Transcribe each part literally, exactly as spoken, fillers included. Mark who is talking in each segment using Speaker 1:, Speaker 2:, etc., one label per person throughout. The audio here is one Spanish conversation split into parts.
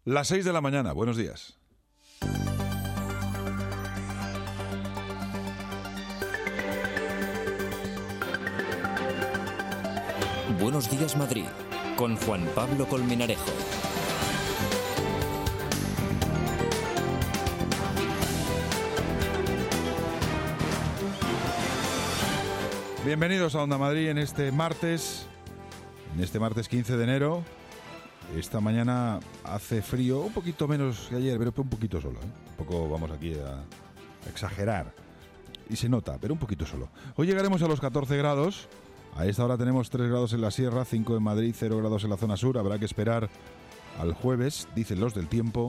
Speaker 1: Las seis de la mañana, buenos días.
Speaker 2: Buenos días, Madrid, con Juan Pablo Colmenarejo.
Speaker 1: Bienvenidos a Onda Madrid en este martes, en este martes quince de enero. Esta mañana hace frío, un poquito menos que ayer, pero un poquito solo, ¿eh? Un poco vamos aquí a exagerar. Y se nota, pero un poquito solo. Hoy llegaremos a los catorce grados. A esta hora tenemos tres grados en la sierra, cinco en Madrid, cero grados en la zona sur. Habrá que esperar al jueves, dicen los del tiempo,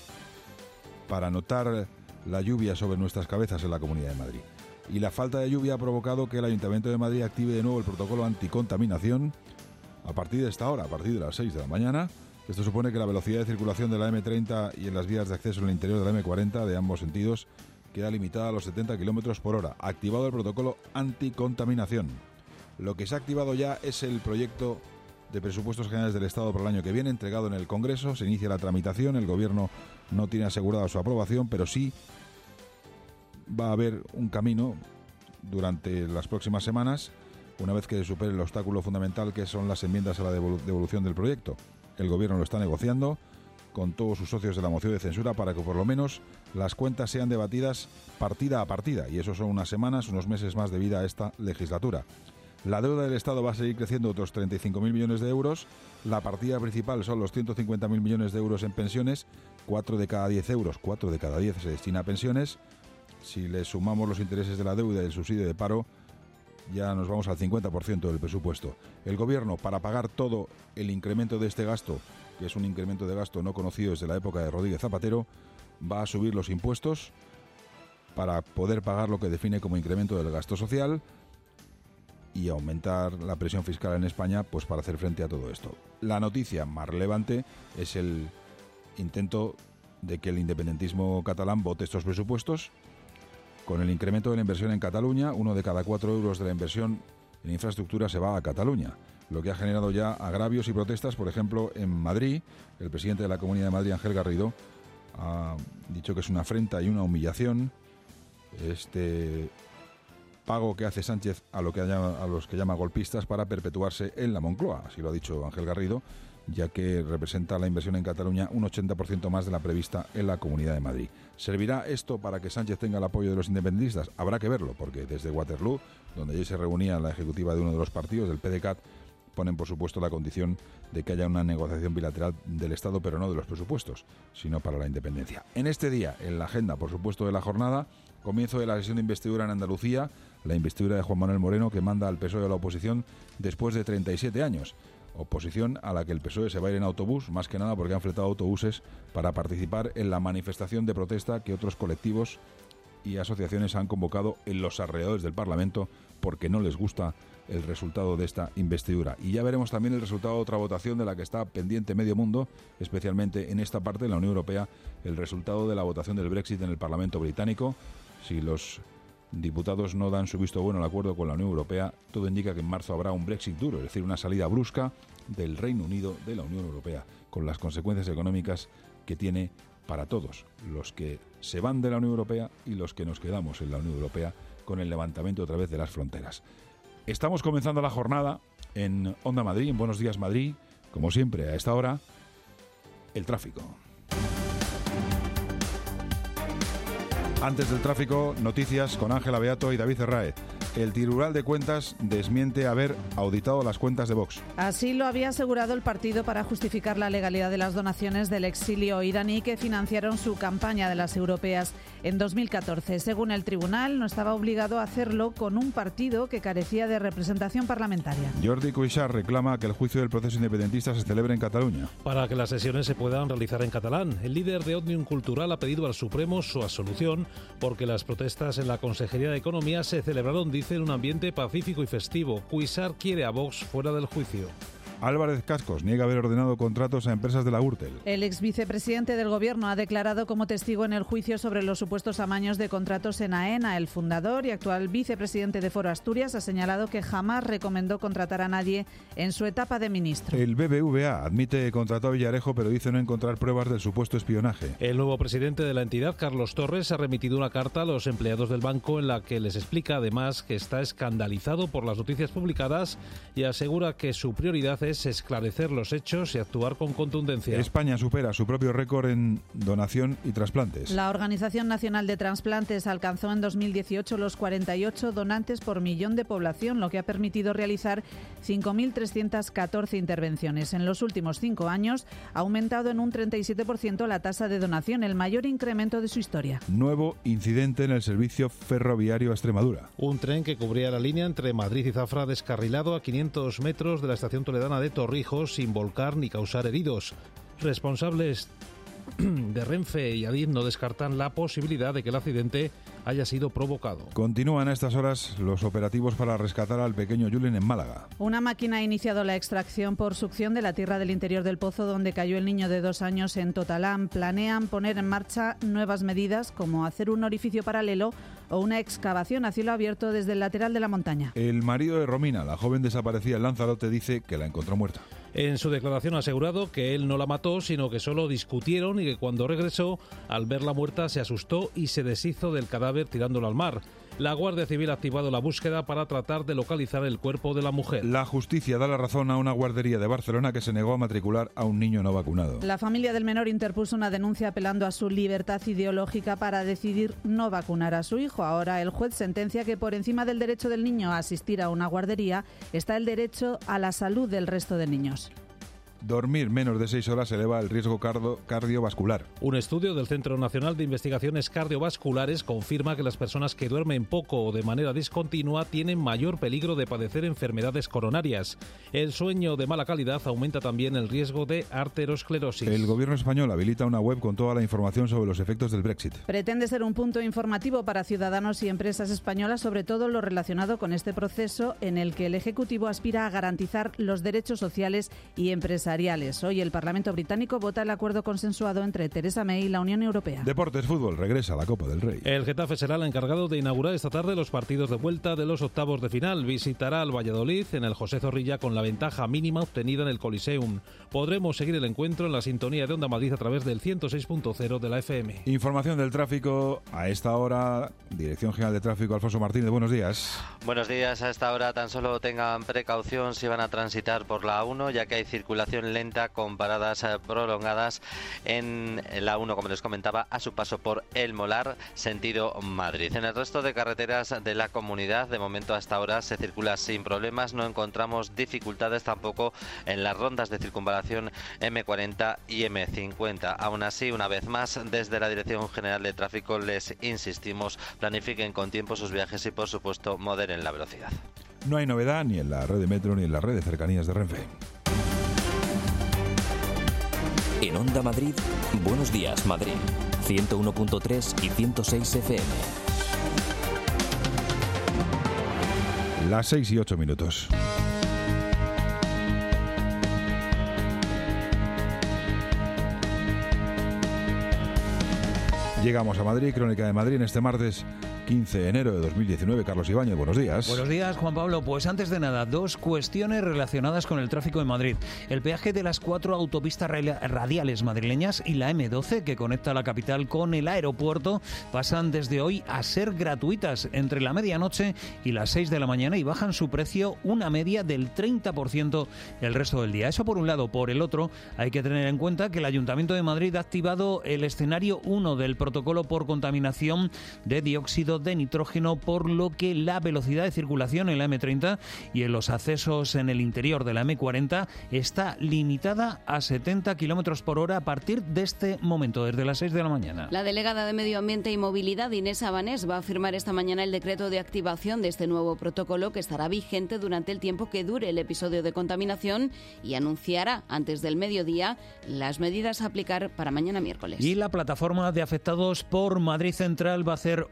Speaker 1: para notar la lluvia sobre nuestras cabezas en la Comunidad de Madrid. Y la falta de lluvia ha provocado que el Ayuntamiento de Madrid active de nuevo el protocolo anticontaminación a partir de esta hora, a partir de las seis de la mañana. Esto supone que la velocidad de circulación de la eme treinta y en las vías de acceso en el interior de la eme cuarenta de ambos sentidos queda limitada a los setenta kilómetros por hora. Activado el protocolo anticontaminación. Lo que se ha activado ya es el proyecto de presupuestos generales del Estado para el año que viene, entregado en el Congreso. Se inicia la tramitación. El Gobierno no tiene asegurada su aprobación, pero sí va a haber un camino durante las próximas semanas, una vez que se supere el obstáculo fundamental que son las enmiendas a la devolución del proyecto. El Gobierno lo está negociando con todos sus socios de la moción de censura para que por lo menos las cuentas sean debatidas partida a partida, y eso son unas semanas, unos meses más de vida a esta legislatura. La deuda del Estado va a seguir creciendo otros treinta y cinco mil millones de euros. La partida principal son los ciento cincuenta mil millones de euros en pensiones. cuatro de cada diez euros, cuatro de cada diez se destina a pensiones. Si le sumamos los intereses de la deuda y el subsidio de paro, ya nos vamos al cincuenta por ciento del presupuesto. El Gobierno, para pagar todo el incremento de este gasto, que es un incremento de gasto no conocido desde la época de Rodríguez Zapatero, va a subir los impuestos para poder pagar lo que define como incremento del gasto social y aumentar la presión fiscal en España, pues para hacer frente a todo esto. La noticia más relevante es el intento de que el independentismo catalán vote estos presupuestos. Con el incremento de la inversión en Cataluña, uno de cada cuatro euros de la inversión en infraestructura se va a Cataluña, lo que ha generado ya agravios y protestas. Por ejemplo, en Madrid, el presidente de la Comunidad de Madrid, Ángel Garrido, ha dicho que es una afrenta y una humillación este pago que hace Sánchez a, lo que llama, a los que llama golpistas para perpetuarse en la Moncloa. Así lo ha dicho Ángel Garrido, ya que representa la inversión en Cataluña un ochenta por ciento más de la prevista en la Comunidad de Madrid. ¿Servirá esto para que Sánchez tenga el apoyo de los independentistas? Habrá que verlo, porque desde Waterloo, donde allí se reunía la ejecutiva de uno de los partidos, del P D C A T, ponen por supuesto la condición de que haya una negociación bilateral del Estado, pero no de los presupuestos, sino para la independencia. En este día, en la agenda, por supuesto, de la jornada, comienzo de la sesión de investidura en Andalucía, la investidura de Juan Manuel Moreno, que manda al P S O E a la oposición después de treinta y siete años. Oposición a la que el P S O E se va a ir en autobús, más que nada porque han fletado autobuses para participar en la manifestación de protesta que otros colectivos y asociaciones han convocado en los alrededores del Parlamento porque no les gusta el resultado de esta investidura. Y ya veremos también el resultado de otra votación de la que está pendiente medio mundo, especialmente en esta parte de la Unión Europea, el resultado de la votación del Brexit en el Parlamento británico. Si los diputados no dan su visto bueno al acuerdo con la Unión Europea, todo indica que en marzo habrá un Brexit duro, es decir, una salida brusca del Reino Unido de la Unión Europea, con las consecuencias económicas que tiene para todos, los que se van de la Unión Europea y los que nos quedamos en la Unión Europea, con el levantamiento otra vez de las fronteras. Estamos comenzando la jornada en Onda Madrid, en Buenos Días Madrid, como siempre a esta hora, el tráfico. Antes del tráfico, noticias con Ángela Beato y David Herráez. El Tribunal de Cuentas desmiente haber auditado las cuentas de Vox.
Speaker 3: Así lo había asegurado el partido para justificar la legalidad de las donaciones del exilio iraní que financiaron su campaña de las europeas en dos mil catorce. Según el tribunal, no estaba obligado a hacerlo con un partido que carecía de representación parlamentaria.
Speaker 1: Jordi Cuixart reclama que el juicio del proceso independentista se celebre en Cataluña.
Speaker 4: Para que las sesiones se puedan realizar en catalán, el líder de Òmnium Cultural ha pedido al Supremo su absolución porque las protestas en la Consejería de Economía se celebraron, dice, en un ambiente pacífico y festivo. Cuixart quiere a Vox fuera del juicio.
Speaker 1: Álvarez Cascos niega haber ordenado contratos a empresas de la Gürtel.
Speaker 3: El ex vicepresidente del Gobierno ha declarado como testigo en el juicio sobre los supuestos amaños de contratos en AENA. El fundador y actual vicepresidente de Foro Asturias ha señalado que jamás recomendó contratar a nadie en su etapa de ministro.
Speaker 1: El B B V A admite que contrató a Villarejo, pero dice no encontrar pruebas del supuesto espionaje.
Speaker 4: El nuevo presidente de la entidad, Carlos Torres, ha remitido una carta a los empleados del banco en la que les explica además que está escandalizado por las noticias publicadas y asegura que su prioridad es esclarecer los hechos y actuar con contundencia.
Speaker 1: España supera su propio récord en donación y trasplantes.
Speaker 3: La Organización Nacional de Trasplantes alcanzó en dos mil dieciocho los cuarenta y ocho donantes por millón de población, lo que ha permitido realizar cinco mil trescientas catorce intervenciones. En los últimos cinco años ha aumentado en un treinta y siete por ciento la tasa de donación, el mayor incremento de su historia.
Speaker 1: Nuevo incidente en el servicio ferroviario a Extremadura.
Speaker 4: Un tren que cubría la línea entre Madrid y Zafra ha descarrilado a quinientos metros de la estación toledana de Torrijos sin volcar ni causar heridos. Responsables de Renfe y Adif no descartan la posibilidad de que el accidente haya sido provocado.
Speaker 1: Continúan a estas horas los operativos para rescatar al pequeño Julen en Málaga.
Speaker 3: Una máquina ha iniciado la extracción por succión de la tierra del interior del pozo donde cayó el niño de dos años en Totalán. Planean poner en marcha nuevas medidas como hacer un orificio paralelo o una excavación a cielo abierto desde el lateral de la montaña.
Speaker 1: El marido de Romina, la joven desaparecida en Lanzarote, dice que la encontró muerta.
Speaker 4: En su declaración ha asegurado que él no la mató, sino que solo discutieron y que cuando regresó, al verla muerta, se asustó y se deshizo del cadáver tirándolo al mar. La Guardia Civil ha activado la búsqueda para tratar de localizar el cuerpo de la mujer.
Speaker 1: La justicia da la razón a una guardería de Barcelona que se negó a matricular a un niño no vacunado.
Speaker 3: La familia del menor interpuso una denuncia apelando a su libertad ideológica para decidir no vacunar a su hijo. Ahora el juez sentencia que por encima del derecho del niño a asistir a una guardería está el derecho a la salud del resto de niños.
Speaker 1: Dormir menos de seis horas eleva el riesgo cardio- cardiovascular.
Speaker 4: Un estudio del Centro Nacional de Investigaciones Cardiovasculares confirma que las personas que duermen poco o de manera discontinua tienen mayor peligro de padecer enfermedades coronarias. El sueño de mala calidad aumenta también el riesgo de arteriosclerosis.
Speaker 1: El gobierno español habilita una web con toda la información sobre los efectos del Brexit.
Speaker 3: Pretende ser un punto informativo para ciudadanos y empresas españolas, sobre todo lo relacionado con este proceso en el que el Ejecutivo aspira a garantizar los derechos sociales y empresariales. Hoy el Parlamento británico vota el acuerdo consensuado entre Theresa May y la Unión Europea.
Speaker 1: Deportes, fútbol, regresa a la Copa del Rey.
Speaker 4: El Getafe será el encargado de inaugurar esta tarde los partidos de vuelta de los octavos de final. Visitará al Valladolid en el José Zorrilla con la ventaja mínima obtenida en el Coliseum. Podremos seguir el encuentro en la sintonía de Onda Madrid a través del ciento seis punto cero de la F M.
Speaker 1: Información del tráfico a esta hora. Dirección General de Tráfico, Alfonso Martínez, buenos días.
Speaker 5: Buenos días. A esta hora tan solo tengan precaución si van a transitar por la A uno, ya que hay circulación lenta con paradas prolongadas en la A uno, como les comentaba, a su paso por El Molar, sentido Madrid. En el resto de carreteras de la comunidad, de momento hasta ahora se circula sin problemas, no encontramos dificultades tampoco en las rondas de circunvalación eme cuarenta y eme cincuenta. Aún así, una vez más, desde la Dirección General de Tráfico les insistimos, planifiquen con tiempo sus viajes y, por supuesto, moderen la velocidad.
Speaker 1: No hay novedad ni en la red de metro ni en la red de cercanías de Renfe.
Speaker 2: En Onda Madrid, Buenos Días Madrid, ciento uno punto tres y ciento seis F M.
Speaker 1: Las seis y ocho minutos. Llegamos a Madrid, Crónica de Madrid, en este martes quince de enero de dos mil diecinueve. Carlos Ibáñez, buenos días.
Speaker 6: Buenos días, Juan Pablo. Pues antes de nada, dos cuestiones relacionadas con el tráfico en Madrid. El peaje de las cuatro autopistas radiales madrileñas y la eme doce, que conecta la capital con el aeropuerto, pasan desde hoy a ser gratuitas entre la medianoche y las seis de la mañana y bajan su precio una media del treinta por ciento el resto del día. Eso por un lado. Por el otro, hay que tener en cuenta que el Ayuntamiento de Madrid ha activado el escenario uno del protocolo por contaminación de dióxido de nitrógeno, por lo que la velocidad de circulación en la eme treinta y en los accesos en el interior de la eme cuarenta está limitada a setenta kilómetros por hora a partir de este momento, desde las seis de la mañana.
Speaker 7: La delegada de Medio Ambiente y Movilidad, Inés Abanés, va a firmar esta mañana el decreto de activación de este nuevo protocolo, que estará vigente durante el tiempo que dure el episodio de contaminación, y anunciará antes del mediodía las medidas a aplicar para mañana miércoles.
Speaker 6: Y la plataforma de afectados por Madrid Central va a hacer hoy balance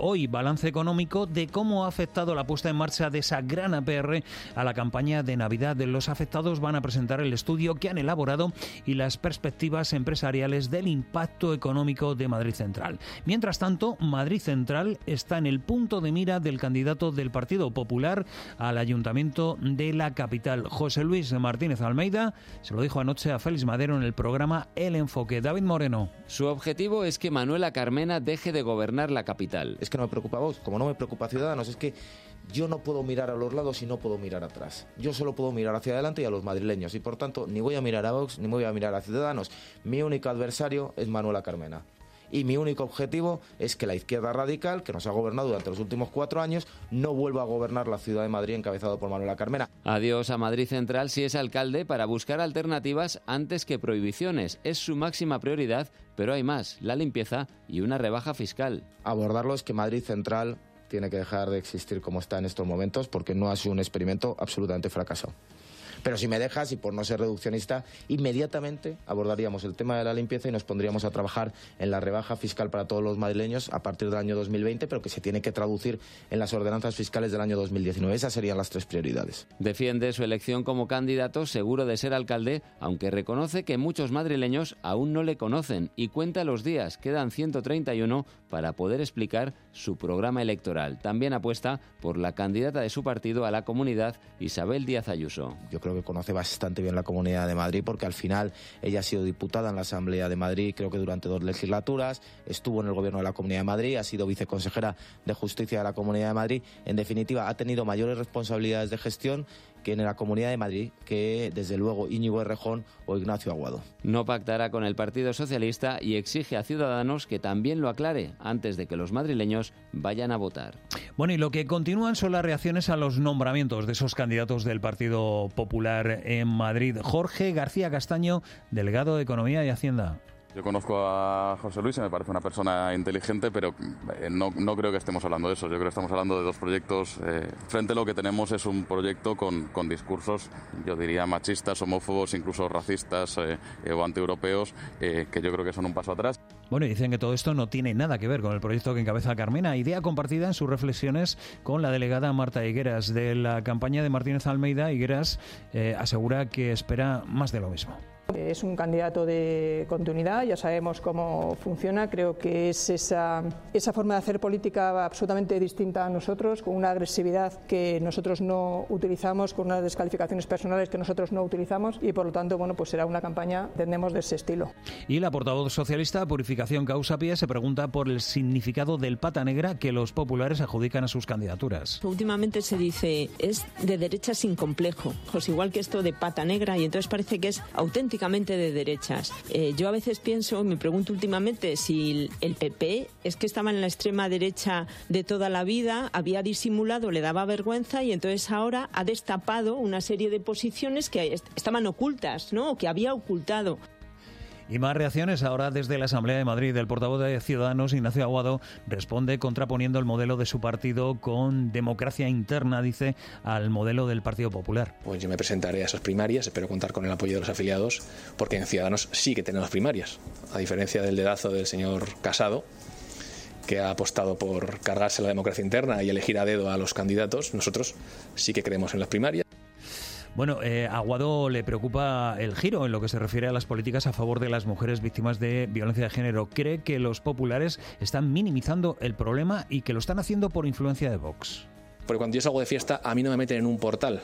Speaker 6: balance económico de cómo ha afectado la puesta en marcha de esa gran A P R a la campaña de Navidad. Los afectados van a presentar el estudio que han elaborado y las perspectivas empresariales del impacto económico de Madrid Central. Mientras tanto, Madrid Central está en el punto de mira del candidato del Partido Popular al Ayuntamiento de la capital. José Luis Martínez Almeida se lo dijo anoche a Félix Madero en el programa El Enfoque. David Moreno.
Speaker 8: Su objetivo es que Manuela Carmena deje de gobernar la capital.
Speaker 9: Es que no me preocupa Vox, como no me preocupa Ciudadanos, es que yo no puedo mirar a los lados y no puedo mirar atrás. Yo solo puedo mirar hacia adelante y a los madrileños. Y por tanto, ni voy a mirar a Vox, ni voy a mirar a Ciudadanos. Mi único adversario es Manuela Carmena. Y mi único objetivo es que la izquierda radical, que nos ha gobernado durante los últimos cuatro años, no vuelva a gobernar la ciudad de Madrid encabezado por Manuela Carmena.
Speaker 8: Adiós a Madrid Central si es alcalde para buscar alternativas antes que prohibiciones. Es su máxima prioridad, pero hay más, la limpieza y una rebaja fiscal.
Speaker 9: Abordarlo es que Madrid Central tiene que dejar de existir como está en estos momentos porque no ha sido un experimento absolutamente fracasado. Pero si me dejas, y por no ser reduccionista, inmediatamente abordaríamos el tema de la limpieza y nos pondríamos a trabajar en la rebaja fiscal para todos los madrileños a partir del año dos mil veinte, pero que se tiene que traducir en las ordenanzas fiscales del año dos mil diecinueve. Esas serían las tres prioridades.
Speaker 8: Defiende su elección como candidato seguro de ser alcalde, aunque reconoce que muchos madrileños aún no le conocen y cuenta los días, quedan ciento treinta y uno para poder explicar su programa electoral. También apuesta por la candidata de su partido a la comunidad, Isabel Díaz Ayuso.
Speaker 9: Yo creo que conoce bastante bien la Comunidad de Madrid porque al final ella ha sido diputada en la Asamblea de Madrid, creo que durante dos legislaturas, estuvo en el gobierno de la Comunidad de Madrid, ha sido viceconsejera de Justicia de la Comunidad de Madrid. En definitiva, ha tenido mayores responsabilidades de gestión que en la Comunidad de Madrid, que desde luego Íñigo Errejón o Ignacio Aguado.
Speaker 8: No pactará con el Partido Socialista y exige a Ciudadanos que también lo aclare antes de que los madrileños vayan a votar.
Speaker 6: Bueno, y lo que continúan son las reacciones a los nombramientos de esos candidatos del Partido Popular en Madrid. Jorge García Castaño, delegado de Economía y Hacienda.
Speaker 10: Yo conozco a José Luis y me parece una persona inteligente, pero no, no creo que estemos hablando de eso. Yo creo que estamos hablando de dos proyectos. Eh, frente a lo que tenemos es un proyecto con, con discursos, yo diría, machistas, homófobos, incluso racistas eh, eh, o antieuropeos, eh, que yo creo que son un paso atrás.
Speaker 6: Bueno, y dicen que todo esto no tiene nada que ver con el proyecto que encabeza Carmena. Idea compartida en sus reflexiones con la delegada Marta Higueras. De la campaña de Martínez Almeida, Higueras eh, asegura que espera más de lo mismo.
Speaker 11: Es un candidato de continuidad, ya sabemos cómo funciona, creo que es esa, esa forma de hacer política absolutamente distinta a nosotros, con una agresividad que nosotros no utilizamos, con unas descalificaciones personales que nosotros no utilizamos y por lo tanto, bueno, pues será una campaña, entendemos, de ese estilo.
Speaker 6: Y la portavoz socialista, Purificación Causapié, se pregunta por el significado del pata negra que los populares adjudican a sus candidaturas.
Speaker 12: Últimamente se dice, es de derecha sin complejo, pues igual que esto de pata negra, y entonces parece que es auténtico de derechas. Eh, yo a veces pienso, me pregunto últimamente si el P P es que estaba en la extrema derecha de toda la vida, había disimulado, le daba vergüenza y entonces ahora ha destapado una serie de posiciones que est- estaban ocultas, ¿no? O que había ocultado.
Speaker 6: Y más reacciones ahora desde la Asamblea de Madrid. El portavoz de Ciudadanos, Ignacio Aguado, responde contraponiendo el modelo de su partido con democracia interna, dice, al modelo del Partido Popular.
Speaker 13: Pues yo me presentaré a esas primarias, espero contar con el apoyo de los afiliados, porque en Ciudadanos sí que tenemos primarias, a diferencia del dedazo del señor Casado, que ha apostado por cargarse la democracia interna y elegir a dedo a los candidatos. Nosotros sí que creemos en las primarias.
Speaker 6: Bueno, eh, a Aguado le preocupa el giro en lo que se refiere a las políticas a favor de las mujeres víctimas de violencia de género. Cree que los populares están minimizando el problema y que lo están haciendo por influencia de Vox.
Speaker 13: Porque cuando yo salgo de fiesta, a mí no me meten en un portal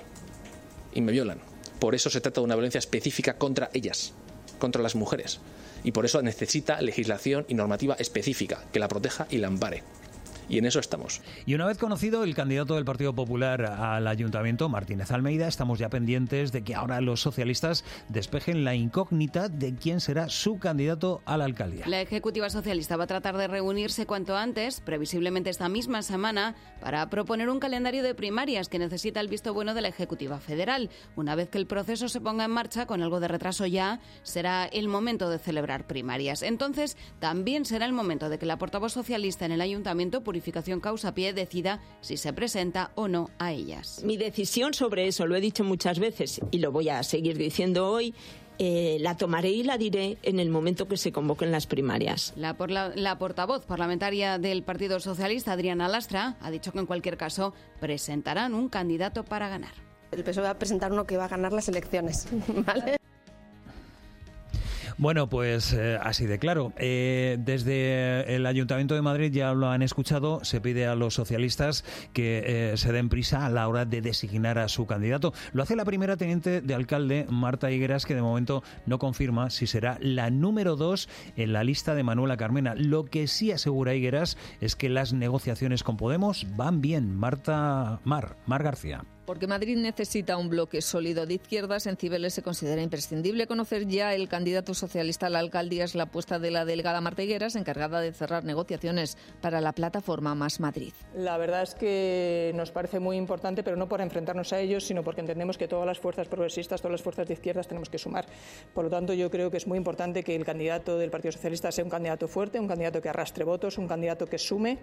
Speaker 13: y me violan. Por eso se trata de una violencia específica contra ellas, contra las mujeres. Y por eso necesita legislación y normativa específica que la proteja y la ampare. Y en eso estamos.
Speaker 6: Y una vez conocido el candidato del Partido Popular al Ayuntamiento, Martínez Almeida, estamos ya pendientes de que ahora los socialistas despejen la incógnita de quién será su candidato a la alcaldía.
Speaker 7: La Ejecutiva Socialista va a tratar de reunirse cuanto antes, previsiblemente esta misma semana, para proponer un calendario de primarias que necesita el visto bueno de la Ejecutiva Federal. Una vez que el proceso se ponga en marcha, con algo de retraso ya, será el momento de celebrar primarias. Entonces, también será el momento de que la portavoz socialista en el Ayuntamiento, Purificación Causapié, decida si se presenta o no a ellas.
Speaker 12: Mi decisión sobre eso, lo he dicho muchas veces y lo voy a seguir diciendo hoy, eh, la tomaré y la diré en el momento que se convoquen las primarias.
Speaker 7: La, por la, la portavoz parlamentaria del Partido Socialista, Adriana Lastra, ha dicho que en cualquier caso presentarán un candidato para ganar.
Speaker 14: El P S O E va a presentar uno que va a ganar las elecciones, ¿vale?
Speaker 6: Bueno, pues eh, así de claro. Eh, desde el Ayuntamiento de Madrid, ya lo han escuchado, se pide a los socialistas que eh, se den prisa a la hora de designar a su candidato. Lo hace la primera teniente de alcalde, Marta Higueras, que de momento no confirma si será la número dos en la lista de Manuela Carmena. Lo que sí asegura Higueras es que las negociaciones con Podemos van bien. Marta Mar, Mar García.
Speaker 15: Porque Madrid necesita un bloque sólido de izquierdas, en Cibeles se considera imprescindible conocer ya el candidato socialista a la alcaldía. Es la apuesta de la delegada Marta Higueras, encargada de cerrar negociaciones para la plataforma Más Madrid.
Speaker 11: La verdad es que nos parece muy importante, pero no por enfrentarnos a ellos, sino porque entendemos que todas las fuerzas progresistas, todas las fuerzas de izquierdas tenemos que sumar. Por lo tanto, yo creo que es muy importante que el candidato del Partido Socialista sea un candidato fuerte, un candidato que arrastre votos, un candidato que sume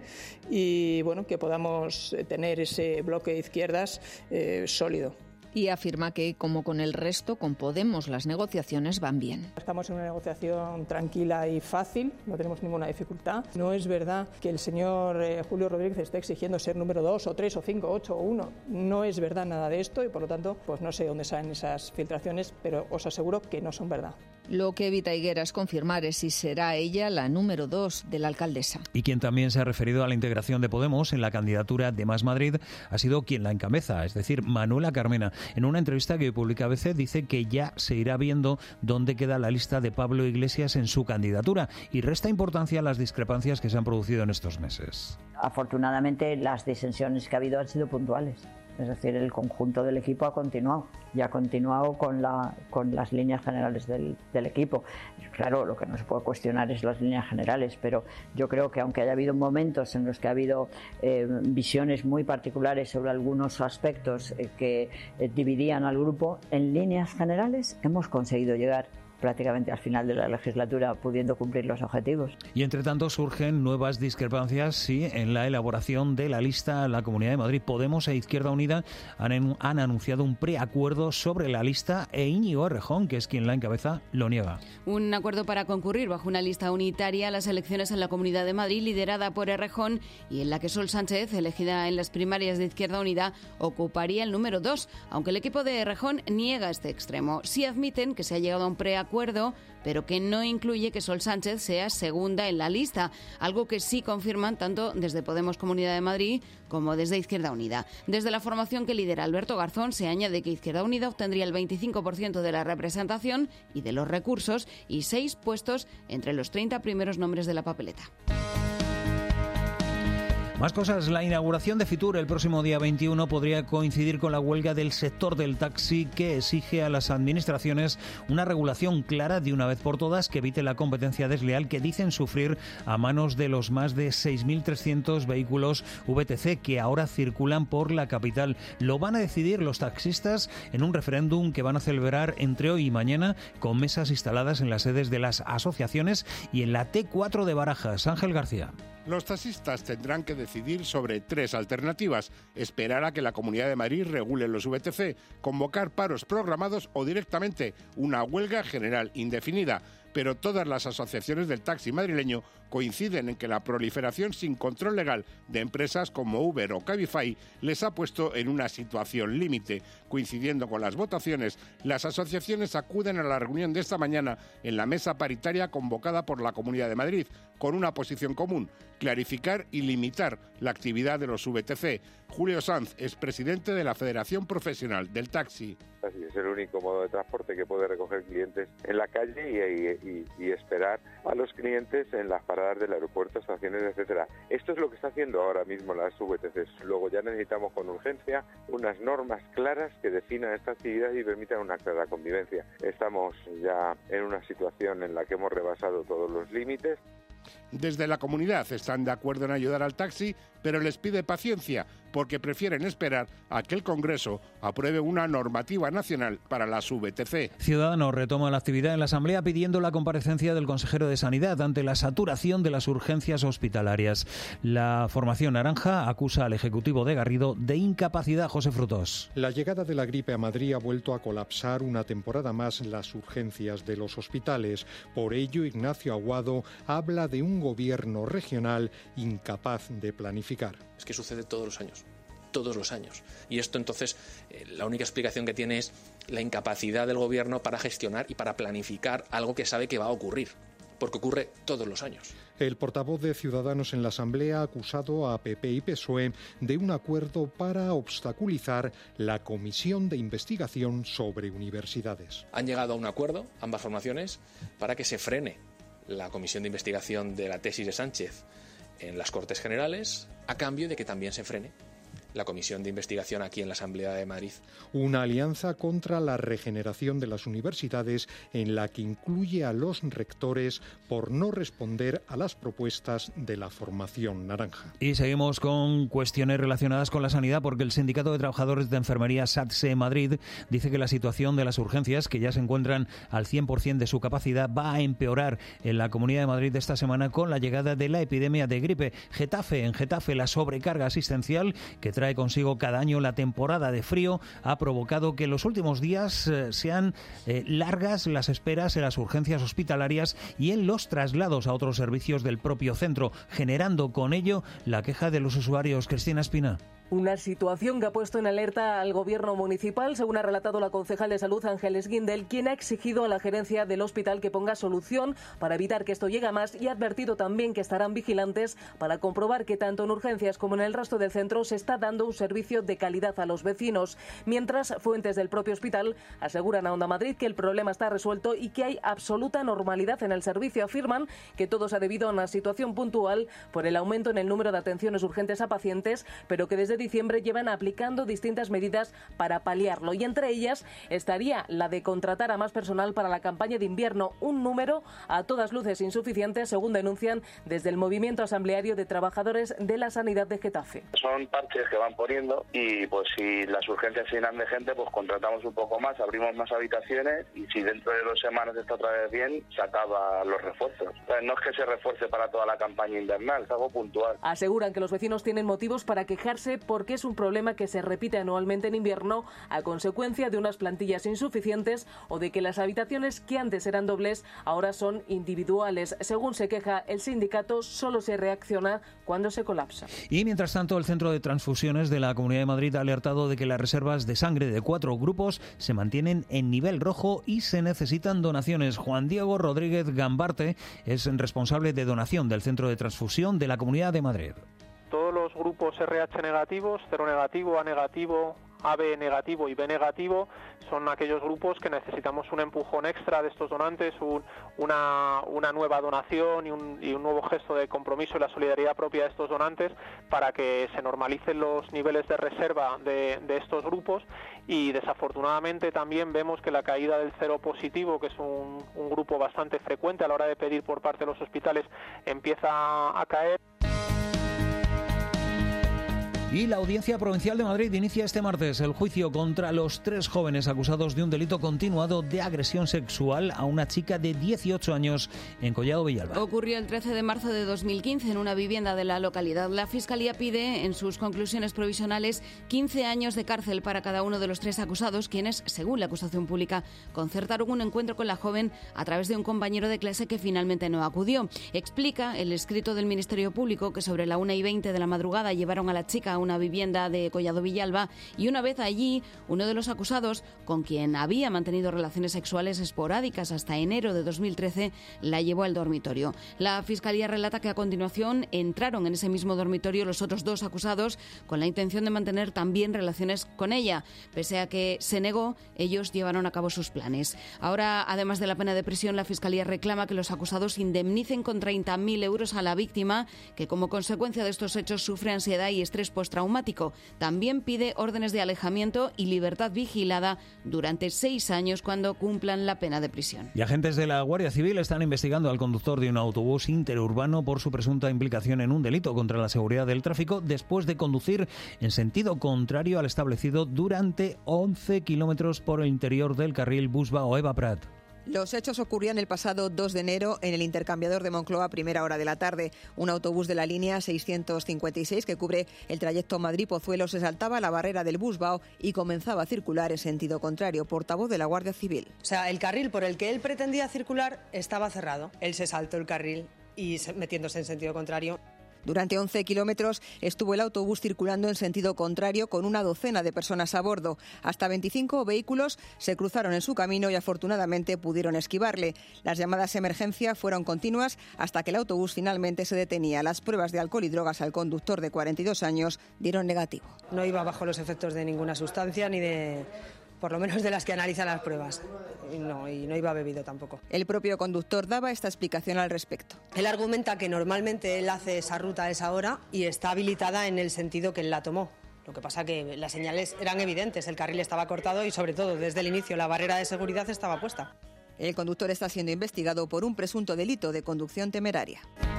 Speaker 11: y bueno, que podamos tener ese bloque de izquierdas Eh, sólido.
Speaker 15: Y afirma que, como con el resto, con Podemos las negociaciones van bien.
Speaker 11: Estamos en una negociación tranquila y fácil, no tenemos ninguna dificultad. No es verdad que el señor eh, Julio Rodríguez esté exigiendo ser número dos, o tres, o cinco, ocho, o uno. No es verdad nada de esto y, por lo tanto, pues no sé dónde salen esas filtraciones, pero os aseguro que no son verdad.
Speaker 15: Lo que evita Higueras confirmar es si será ella la número dos de la alcaldesa.
Speaker 6: Y quien también se ha referido a la integración de Podemos en la candidatura de Más Madrid ha sido quien la encabeza, es decir, Manuela Carmena. En una entrevista que hoy publica A B C dice que ya se irá viendo dónde queda la lista de Pablo Iglesias en su candidatura y resta importancia a las discrepancias que se han producido en estos meses.
Speaker 16: Afortunadamente las disensiones que ha habido han sido puntuales. Es decir, el conjunto del equipo ha continuado y ha continuado con, la, con las líneas generales del, del equipo. Claro, lo que no se puede cuestionar es las líneas generales, pero yo creo que aunque haya habido momentos en los que ha habido eh, visiones muy particulares sobre algunos aspectos eh, que eh, dividían al grupo, en líneas generales hemos conseguido llegar prácticamente al final de la legislatura pudiendo cumplir los objetivos.
Speaker 6: Y entre tanto surgen nuevas discrepancias sí, en la elaboración de la lista a la Comunidad de Madrid. Podemos e Izquierda Unida han, han anunciado un preacuerdo sobre la lista e Íñigo Errejón, que es quien la encabeza, lo niega.
Speaker 7: Un acuerdo para concurrir bajo una lista unitaria a las elecciones en la Comunidad de Madrid liderada por Errejón y en la que Sol Sánchez, elegida en las primarias de Izquierda Unida, ocuparía el número dos, aunque el equipo de Errejón niega este extremo. Sí admiten que se ha llegado a un preacuerdo acuerdo, pero que no incluye que Sol Sánchez sea segunda en la lista, algo que sí confirman tanto desde Podemos Comunidad de Madrid como desde Izquierda Unida. Desde la formación que lidera Alberto Garzón se añade que Izquierda Unida obtendría el veinticinco por ciento de la representación y de los recursos y seis puestos entre los treinta primeros nombres de la papeleta.
Speaker 6: Más cosas. La inauguración de Fitur el próximo día veintiuno podría coincidir con la huelga del sector del taxi, que exige a las administraciones una regulación clara de una vez por todas que evite la competencia desleal que dicen sufrir a manos de los más de seis mil trescientos vehículos V T C que ahora circulan por la capital. Lo van a decidir los taxistas en un referéndum que van a celebrar entre hoy y mañana con mesas instaladas en las sedes de las asociaciones y en la T cuatro de Barajas. Ángel García.
Speaker 17: Los taxistas tendrán que decidir sobre tres alternativas: esperar a que la Comunidad de Madrid regule los V T C, convocar paros programados o directamente una huelga general indefinida. Pero todas las asociaciones del taxi madrileño coinciden en que la proliferación sin control legal de empresas como Uber o Cabify les ha puesto en una situación límite. Coincidiendo con las votaciones, las asociaciones acuden a la reunión de esta mañana en la mesa paritaria convocada por la Comunidad de Madrid, con una posición común: clarificar y limitar la actividad de los V T C. Julio Sanz es presidente de la Federación Profesional del Taxi.
Speaker 18: Así es el único modo de transporte que puede recoger clientes en la calle y, y, y esperar a los clientes en las paradas del aeropuerto, estaciones, etcétera. Esto es lo que está haciendo ahora mismo las V T Cs. Luego ya necesitamos con urgencia unas normas claras que definan esta actividad y permitan una clara convivencia. Estamos ya en una situación en la que hemos rebasado todos los límites.
Speaker 17: Desde la comunidad están de acuerdo en ayudar al taxi, pero les pide paciencia porque prefieren esperar a que el Congreso apruebe una normativa nacional para las V T C.
Speaker 6: Ciudadanos retoma la actividad en la Asamblea pidiendo la comparecencia del consejero de Sanidad ante la saturación de las urgencias hospitalarias. La formación naranja acusa al Ejecutivo de Garrido de incapacidad. José Frutos.
Speaker 19: La llegada de la gripe a Madrid ha vuelto a colapsar una temporada más las urgencias de los hospitales. Por ello, Ignacio Aguado habla de un gobierno regional incapaz de planificar.
Speaker 13: Es que sucede todos los años. todos los años. Y esto entonces, eh, la única explicación que tiene es la incapacidad del gobierno para gestionar y para planificar algo que sabe que va a ocurrir, porque ocurre todos los años.
Speaker 19: El portavoz de Ciudadanos en la Asamblea ha acusado a P P y P S O E de un acuerdo para obstaculizar la comisión de investigación sobre universidades.
Speaker 13: Han llegado a un acuerdo, ambas formaciones, para que se frene la comisión de investigación de la tesis de Sánchez en las Cortes Generales, a cambio de que también se frene la comisión de investigación aquí en la Asamblea de Madrid.
Speaker 19: Una alianza contra la regeneración de las universidades en la que incluye a los rectores por no responder a las propuestas de la formación naranja.
Speaker 6: Y seguimos con cuestiones relacionadas con la sanidad, porque el Sindicato de Trabajadores de Enfermería SATSE Madrid dice que la situación de las urgencias, que ya se encuentran al cien por ciento de su capacidad, va a empeorar en la Comunidad de Madrid esta semana con la llegada de la epidemia de gripe. Getafe, en Getafe, la sobrecarga asistencial que trae consigo cada año la temporada de frío ha provocado que en los últimos días eh, sean eh, largas las esperas en las urgencias hospitalarias y en los traslados a otros servicios del propio centro, generando con ello la queja de los usuarios. Cristina Espina.
Speaker 20: Una situación que ha puesto en alerta al gobierno municipal, según ha relatado la concejal de salud Ángeles Guindel, quien ha exigido a la gerencia del hospital que ponga solución para evitar que esto llegue a más, y ha advertido también que estarán vigilantes para comprobar que tanto en urgencias como en el resto del centro se está dando un servicio de calidad a los vecinos. Mientras, fuentes del propio hospital aseguran a Onda Madrid que el problema está resuelto y que hay absoluta normalidad en el servicio. Afirman que todo se ha debido a una situación puntual por el aumento en el número de atenciones urgentes a pacientes, pero que desde diciembre llevan aplicando distintas medidas para paliarlo, y entre ellas estaría la de contratar a más personal para la campaña de invierno, un número a todas luces insuficiente, según denuncian desde el Movimiento Asambleario de Trabajadores de la Sanidad de Getafe.
Speaker 21: Son parches que van poniendo y pues si las urgencias se llenan de gente, pues contratamos un poco más, abrimos más habitaciones y si dentro de dos semanas está otra vez bien, se acaba los refuerzos. Entonces, no es que se refuerce para toda la campaña invernal, es algo puntual.
Speaker 20: Aseguran que los vecinos tienen motivos para quejarse porque es un problema que se repite anualmente en invierno a consecuencia de unas plantillas insuficientes o de que las habitaciones que antes eran dobles ahora son individuales. Según se queja el sindicato, solo se reacciona cuando se colapsa.
Speaker 6: Y mientras tanto, el Centro de Transfusiones de la Comunidad de Madrid ha alertado de que las reservas de sangre de cuatro grupos se mantienen en nivel rojo y se necesitan donaciones. Juan Diego Rodríguez Gambarte es responsable de donación del Centro de Transfusión de la Comunidad de Madrid.
Speaker 22: Todos los grupos R H negativos, cero negativo, A negativo, A B negativo y B negativo son aquellos grupos que necesitamos un empujón extra de estos donantes, un, una, una nueva donación y un, y un nuevo gesto de compromiso y la solidaridad propia de estos donantes para que se normalicen los niveles de reserva de, de estos grupos. Y desafortunadamente también vemos que la caída del cero positivo, que es un, un grupo bastante frecuente a la hora de pedir por parte de los hospitales, empieza a caer.
Speaker 6: Y la Audiencia Provincial de Madrid inicia este martes el juicio contra los tres jóvenes acusados de un delito continuado de agresión sexual a una chica de dieciocho años en Collado Villalba.
Speaker 7: Ocurrió el trece de marzo de dos mil quince en una vivienda de la localidad. La Fiscalía pide en sus conclusiones provisionales quince años de cárcel para cada uno de los tres acusados, quienes, según la acusación pública, concertaron un encuentro con la joven a través de un compañero de clase que finalmente no acudió. Explica el escrito del Ministerio Público que sobre la una y veinte de la madrugada llevaron a la chica a una vivienda de Collado Villalba y una vez allí, uno de los acusados, con quien había mantenido relaciones sexuales esporádicas hasta enero de dos mil trece, la llevó al dormitorio. La Fiscalía relata que a continuación entraron en ese mismo dormitorio los otros dos acusados con la intención de mantener también relaciones con ella. Pese a que se negó, ellos llevaron a cabo sus planes. Ahora, además de la pena de prisión, la Fiscalía reclama que los acusados indemnicen con treinta mil euros a la víctima, que como consecuencia de estos hechos sufre ansiedad y estrés postraumático postraumático. También pide órdenes de alejamiento y libertad vigilada durante seis años cuando cumplan la pena de prisión.
Speaker 6: Y agentes de la Guardia Civil están investigando al conductor de un autobús interurbano por su presunta implicación en un delito contra la seguridad del tráfico después de conducir en sentido contrario al establecido durante once kilómetros por el interior del carril Busbao-Eva Prat.
Speaker 3: Los hechos ocurrían el pasado dos de enero en el intercambiador de Moncloa a primera hora de la tarde. Un autobús de la línea seiscientos cincuenta y seis que cubre el trayecto Madrid-Pozuelo se saltaba la barrera del Busbao y comenzaba a circular en sentido contrario. Portavoz de la Guardia Civil.
Speaker 4: O sea, el carril por el que él pretendía circular estaba cerrado. Él se saltó el carril y metiéndose en sentido contrario.
Speaker 3: Durante once kilómetros estuvo el autobús circulando en sentido contrario con una docena de personas a bordo. Hasta veinticinco vehículos se cruzaron en su camino y afortunadamente pudieron esquivarle. Las llamadas de emergencia fueron continuas hasta que el autobús finalmente se detenía. Las pruebas de alcohol y drogas al conductor de cuarenta y dos años dieron negativo.
Speaker 4: No iba bajo los efectos de ninguna sustancia ni de... por lo menos de las que analizan las pruebas. Y no, y no iba bebido tampoco.
Speaker 3: El propio conductor daba esta explicación al respecto.
Speaker 4: Él argumenta que normalmente él hace esa ruta a esa hora y está habilitada en el sentido que él la tomó. Lo que pasa que las señales eran evidentes, el carril estaba cortado y sobre todo desde el inicio la barrera de seguridad estaba puesta.
Speaker 3: El conductor está siendo investigado por un presunto delito de conducción temeraria.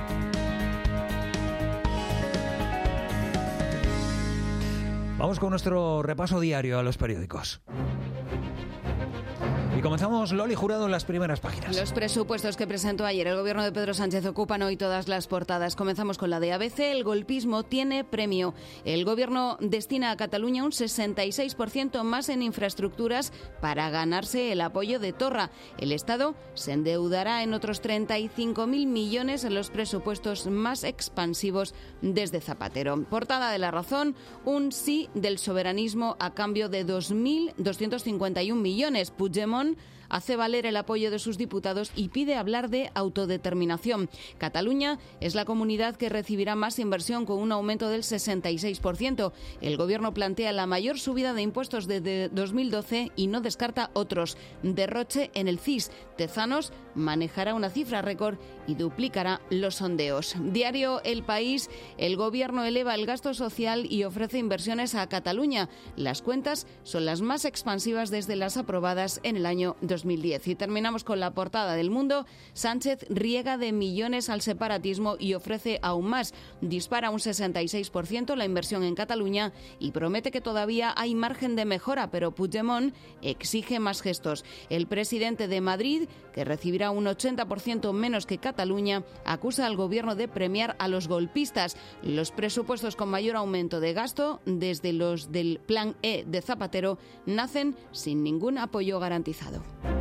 Speaker 6: Vamos con nuestro repaso diario a los periódicos. Y comenzamos, Loli Jurado, en las primeras páginas.
Speaker 7: Los presupuestos que presentó ayer el gobierno de Pedro Sánchez ocupan hoy todas las portadas. Comenzamos con la de A B C. El golpismo tiene premio. El gobierno destina a Cataluña un sesenta y seis por ciento más en infraestructuras para ganarse el apoyo de Torra. El Estado se endeudará en otros treinta y cinco mil millones en los presupuestos más expansivos desde Zapatero. Portada de La Razón, un sí del soberanismo a cambio de dos mil doscientos cincuenta y uno millones. Puigdemont hace valer el apoyo de sus diputados y pide hablar de autodeterminación. Cataluña es la comunidad que recibirá más inversión con un aumento del sesenta y seis por ciento. El gobierno plantea la mayor subida de impuestos desde dos mil doce y no descarta otros. Derroche en el C I S. Tezanos manejará una cifra récord y duplicará los sondeos. Diario El País. El gobierno eleva el gasto social y ofrece inversiones a Cataluña. Las cuentas son las más expansivas desde las aprobadas en el año dos mil diez. Y terminamos con la portada del Mundo. Sánchez riega de millones al separatismo y ofrece aún más. Dispara un sesenta y seis por ciento la inversión en Cataluña y promete que todavía hay margen de mejora, pero Puigdemont exige más gestos. El presidente de Madrid, que recibirá un ochenta por ciento menos que Cataluña, acusa al gobierno de premiar a los golpistas. Los presupuestos con mayor aumento de gasto, desde los del Plan E de Zapatero, nacen sin ningún apoyo garantizado.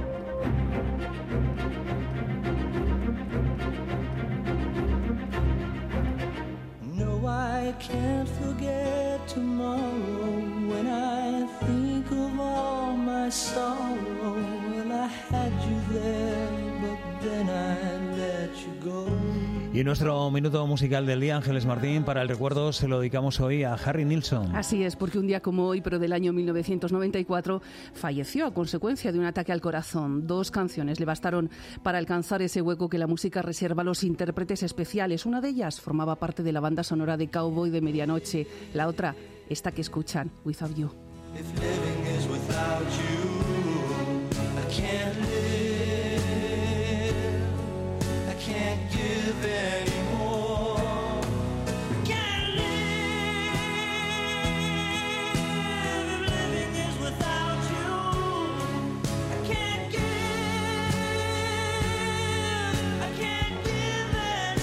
Speaker 23: No, I can't forget tomorrow when I think of all my sorrow. Well, I had you there, but then I let you go.
Speaker 6: Y nuestro minuto musical del día, Ángeles Martín, para el recuerdo se lo dedicamos hoy a Harry Nilsson.
Speaker 24: Así es, porque un día como hoy, pero del año mil novecientos noventa y cuatro, falleció a consecuencia de un ataque al corazón. Dos canciones le bastaron para alcanzar ese hueco que la música reserva a los intérpretes especiales. Una de ellas formaba parte de la banda sonora de Cowboy de Medianoche. La otra, esta que escuchan, Without You.
Speaker 23: If living is without you, I can't live, I can't give anymore, I can't live. If living is without you, I can't give, I can't give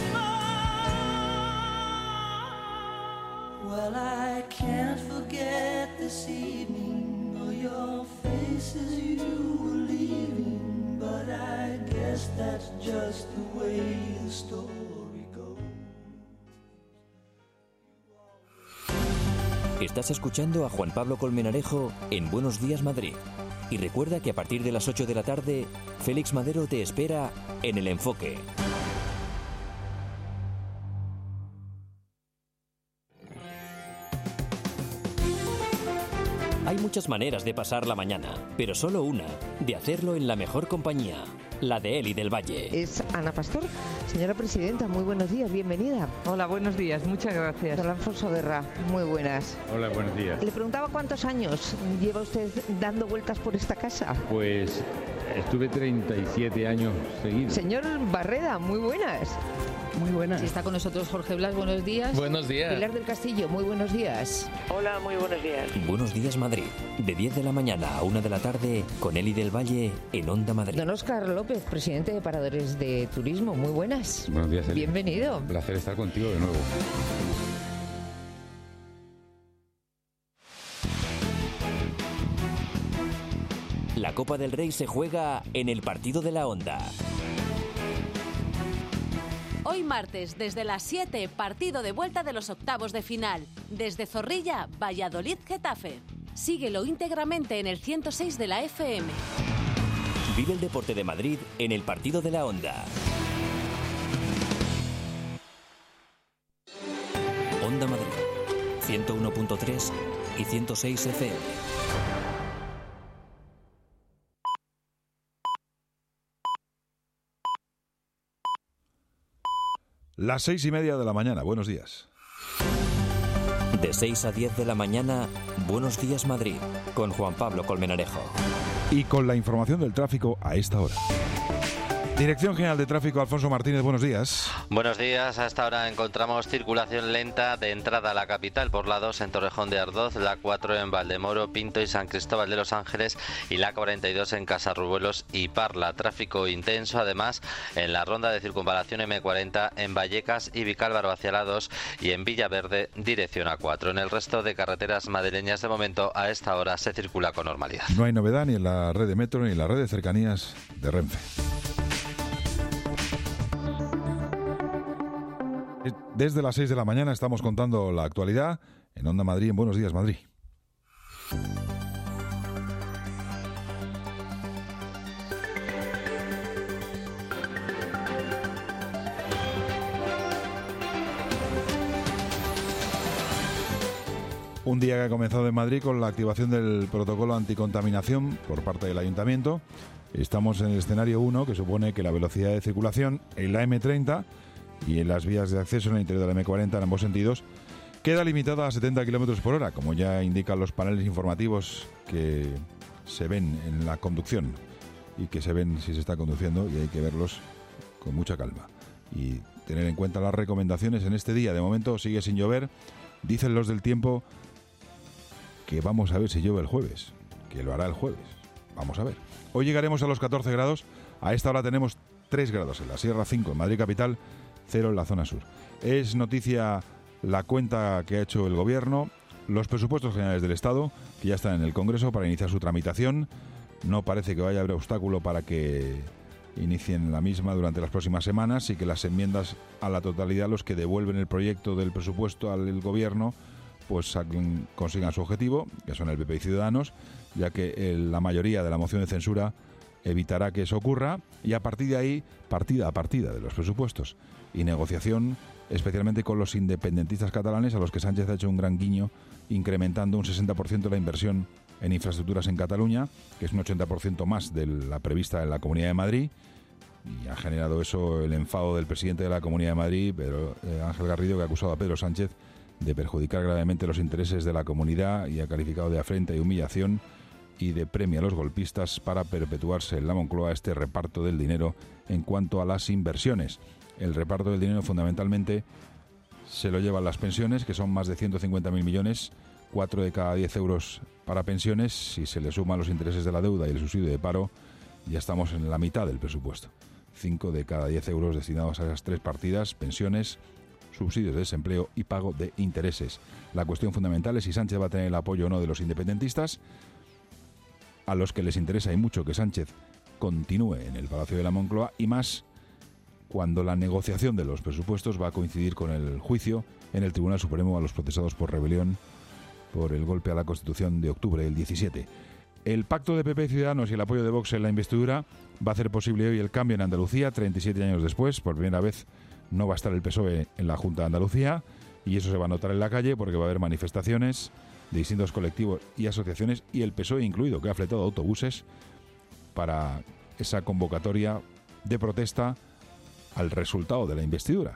Speaker 23: anymore. Well, I can't forget this evening or your faces you were leaving, but I guess that's just the way the story goes.
Speaker 2: Estás escuchando a Juan Pablo Colmenarejo en Buenos Días Madrid. Y recuerda que a partir de las ocho de la tarde, Félix Madero te espera en El Enfoque. Hay muchas maneras de pasar la mañana, pero solo una, de hacerlo en la mejor compañía. la de Eli del Valle.
Speaker 1: Es Ana Pastor. Señora Presidenta, muy buenos días, bienvenida.
Speaker 5: Hola, buenos días, muchas gracias.
Speaker 1: Don Alfonso Guerra, muy buenas.
Speaker 8: Hola, buenos días.
Speaker 1: Le preguntaba cuántos años lleva usted dando vueltas por esta casa.
Speaker 8: Pues estuve treinta y siete años seguidos.
Speaker 1: Señor Barreda, muy buenas.
Speaker 5: Muy buenas.
Speaker 15: Sí, está con nosotros Jorge Blas, buenos días.
Speaker 9: Buenos días.
Speaker 1: Pilar del Castillo, muy buenos días.
Speaker 25: Hola, muy buenos días.
Speaker 2: Buenos días, Madrid. De diez de la mañana a una de la tarde, con Eli del Valle en Onda Madrid.
Speaker 1: Don Óscar López, presidente de Paradores de Turismo, muy buenas.
Speaker 8: Buenos días, Eli.
Speaker 1: Bienvenido.
Speaker 8: Un placer estar contigo de nuevo.
Speaker 2: La Copa del Rey se juega en el partido de la Onda.
Speaker 26: Hoy martes, desde las siete, partido de vuelta de los octavos de final. Desde Zorrilla, Valladolid, Getafe. Síguelo íntegramente en el ciento seis de la F M.
Speaker 2: Vive el deporte de Madrid en el partido de la Onda. Onda Madrid, ciento uno punto tres y ciento seis F M.
Speaker 27: Las seis y media de la mañana, buenos días.
Speaker 2: De seis a diez de la mañana, Buenos días Madrid, con Juan Pablo Colmenarejo.
Speaker 27: Y con la información del tráfico a esta hora. Dirección General de Tráfico, Alfonso Martínez, buenos días.
Speaker 28: Buenos días, hasta ahora encontramos circulación lenta de entrada a la capital por la dos en Torrejón de Ardoz, la cuatro en Valdemoro, Pinto y San Cristóbal de los Ángeles y la cuarenta y dos en Casarrubuelos y Parla. Tráfico intenso además en la ronda de circunvalación eme cuarenta en Vallecas y Vicálvaro hacia la dos y en Villaverde dirección a cuatro. En el resto de carreteras madrileñas de momento a esta hora se circula con normalidad.
Speaker 27: No hay novedad ni en la red de metro ni en la red de cercanías de Renfe. Desde las seis de la mañana estamos contando la actualidad en Onda Madrid, en Buenos Días Madrid. Un día que ha comenzado en Madrid con la activación del protocolo anticontaminación por parte del Ayuntamiento. Estamos en el escenario uno, que supone que la velocidad de circulación en la eme treinta y en las vías de acceso en el interior de la eme cuarenta en ambos sentidos queda limitada a setenta kilómetros por hora, como ya indican los paneles informativos que se ven en la conducción y que se ven si se está conduciendo, y hay que verlos con mucha calma y tener en cuenta las recomendaciones en este día. De momento sigue sin llover, dicen los del tiempo que vamos a ver si llueve el jueves, que lo hará el jueves, vamos a ver. Hoy llegaremos a los catorce grados, a esta hora tenemos tres grados en la Sierra, cinco en Madrid capital, cero en la zona sur. Es noticia la cuenta que ha hecho el Gobierno, los presupuestos generales del Estado, que ya están en el Congreso para iniciar su tramitación. No parece que vaya a haber obstáculo para que inicien la misma durante las próximas semanas y que las enmiendas a la totalidad, los que devuelven el proyecto del presupuesto al Gobierno, pues consigan su objetivo, que son el P P y Ciudadanos, ya que el, la mayoría de la moción de censura evitará que eso ocurra, y a partir de ahí, partida a partida de los presupuestos y negociación, especialmente con los independentistas catalanes, a los que Sánchez ha hecho un gran guiño, incrementando un sesenta por ciento la inversión en infraestructuras en Cataluña, que es un ochenta por ciento más de la prevista en la Comunidad de Madrid, y ha generado eso el enfado del presidente de la Comunidad de Madrid, Pedro, eh, Ángel Garrido, que ha acusado a Pedro Sánchez de perjudicar gravemente los intereses de la comunidad y ha calificado de afrenta y humillación y de premio a los golpistas para perpetuarse en la Moncloa este reparto del dinero en cuanto a las inversiones. El reparto del dinero fundamentalmente se lo llevan las pensiones, que son más de ciento cincuenta mil millones, cuatro de cada diez euros para pensiones. Si se le suman los intereses de la deuda y el subsidio de paro, ya estamos en la mitad del presupuesto. cinco de cada diez euros destinados a esas tres partidas: pensiones, subsidios de desempleo y pago de intereses. La cuestión fundamental es si Sánchez va a tener el apoyo o no de los independentistas, a los que les interesa y mucho que Sánchez continúe en el Palacio de la Moncloa, y más cuando la negociación de los presupuestos va a coincidir con el juicio en el Tribunal Supremo a los procesados por rebelión por el golpe a la Constitución de octubre del diecisiete. El pacto de P P y Ciudadanos y el apoyo de Vox en la investidura va a hacer posible hoy el cambio en Andalucía, treinta y siete años después. Por primera vez no va a estar el P S O E en la Junta de Andalucía, y eso se va a notar en la calle porque va a haber manifestaciones de distintos colectivos y asociaciones, y el P S O E incluido, que ha fletado autobuses para esa convocatoria de protesta al resultado de la investidura.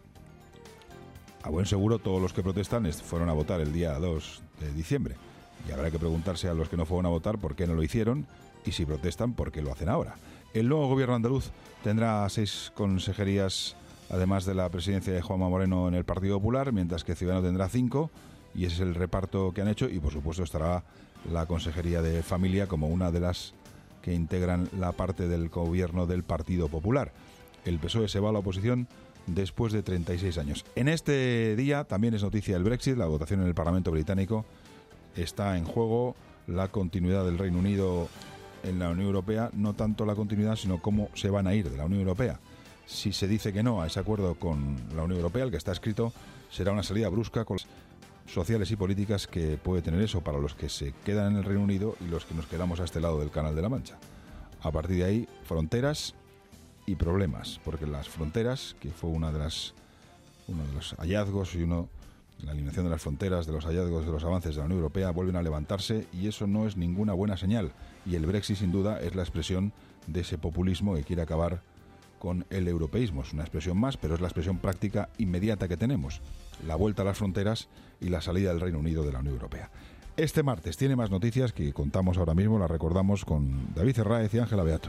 Speaker 27: A buen seguro todos los que protestan fueron a votar el día dos de diciembre y habrá que preguntarse a los que no fueron a votar por qué no lo hicieron y si protestan por qué lo hacen ahora. El nuevo gobierno andaluz tendrá seis consejerías, además de la presidencia de Juanma Moreno en el Partido Popular, mientras que Ciudadanos tendrá cinco, y ese es el reparto que han hecho, y por supuesto estará la Consejería de Familia como una de las que integran la parte del gobierno del Partido Popular. El P S O E se va a la oposición después de treinta y seis años. En este día también es noticia el Brexit, la votación en el Parlamento británico. Está en juego la continuidad del Reino Unido en la Unión Europea, no tanto la continuidad, sino cómo se van a ir de la Unión Europea. Si se dice que no a ese acuerdo con la Unión Europea, el que está escrito, será una salida brusca con las sociales y políticas que puede tener eso para los que se quedan en el Reino Unido y los que nos quedamos a este lado del Canal de la Mancha. A partir de ahí, fronteras y problemas, porque las fronteras, que fue una de las uno de los hallazgos y uno la eliminación de las fronteras, de los hallazgos de los avances de la Unión Europea, vuelven a levantarse y eso no es ninguna buena señal. Y el Brexit, sin duda, es la expresión de ese populismo que quiere acabar con el europeísmo. Es una expresión más, pero es la expresión práctica inmediata que tenemos. La vuelta a las fronteras y la salida del Reino Unido de la Unión Europea. Este martes tiene más noticias que contamos ahora mismo, las recordamos con David Cerráez y Ángela Beato.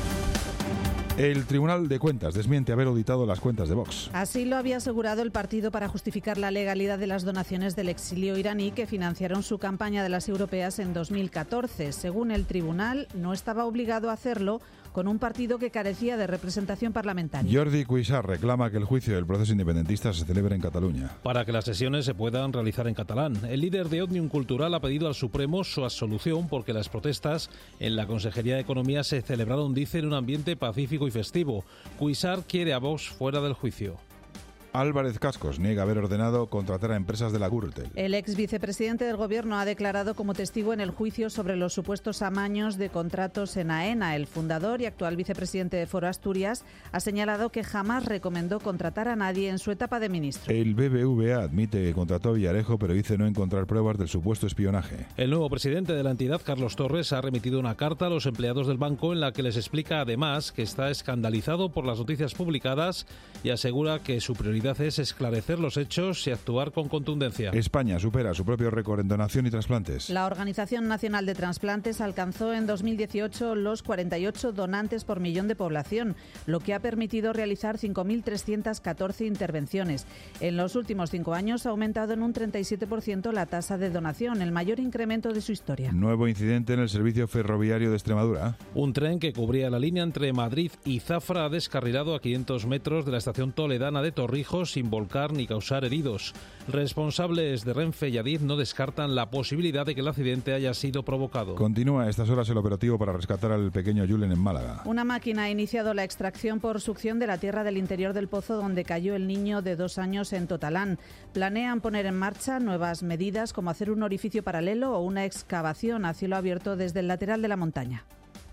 Speaker 27: El Tribunal de Cuentas desmiente haber auditado las cuentas de Vox.
Speaker 9: Así lo había asegurado el partido para justificar la legalidad de las donaciones del exilio iraní que financiaron su campaña de las europeas en dos mil catorce. Según el tribunal, no estaba obligado a hacerlo con un partido que carecía de representación parlamentaria.
Speaker 27: Jordi Cuixart reclama que el juicio del proceso independentista se celebre en Cataluña.
Speaker 10: Para que las sesiones se puedan realizar en catalán. El líder de Òmnium Cultural ha pedido al Supremo su absolución porque las protestas en la Consejería de Economía se celebraron, dice, en un ambiente pacífico y festivo. Cuixart quiere a Vox fuera del juicio.
Speaker 27: Álvarez Cascos niega haber ordenado contratar a empresas de la Gürtel.
Speaker 9: El ex vicepresidente del Gobierno ha declarado como testigo en el juicio sobre los supuestos amaños de contratos en AENA. El fundador y actual vicepresidente de Foro Asturias ha señalado que jamás recomendó contratar a nadie en su etapa de ministro.
Speaker 27: El B B V A admite que contrató a Villarejo, pero dice no encontrar pruebas del supuesto espionaje.
Speaker 10: El nuevo presidente de la entidad, Carlos Torres, ha remitido una carta a los empleados del banco en la que les explica además que está escandalizado por las noticias publicadas y asegura que su prioridad es esclarecer los hechos y actuar con contundencia.
Speaker 27: España supera su propio récord en donación y trasplantes.
Speaker 9: La Organización Nacional de Trasplantes alcanzó en dos mil dieciocho los cuarenta y ocho donantes por millón de población, lo que ha permitido realizar cinco mil trescientas catorce intervenciones. En los últimos cinco años ha aumentado en un treinta y siete por ciento la tasa de donación, el mayor incremento de su historia.
Speaker 27: Nuevo incidente en el servicio ferroviario de Extremadura.
Speaker 10: Un tren que cubría la línea entre Madrid y Zafra ha descarrilado a quinientos metros de la estación toledana de Torrijos sin volcar ni causar heridos. Responsables de Renfe y Adif no descartan la posibilidad de que el accidente haya sido provocado.
Speaker 27: Continúa a estas horas el operativo para rescatar al pequeño Julen en Málaga.
Speaker 9: Una máquina ha iniciado la extracción por succión de la tierra del interior del pozo donde cayó el niño de dos años en Totalán. Planean poner en marcha nuevas medidas como hacer un orificio paralelo o una excavación a cielo abierto desde el lateral de la montaña.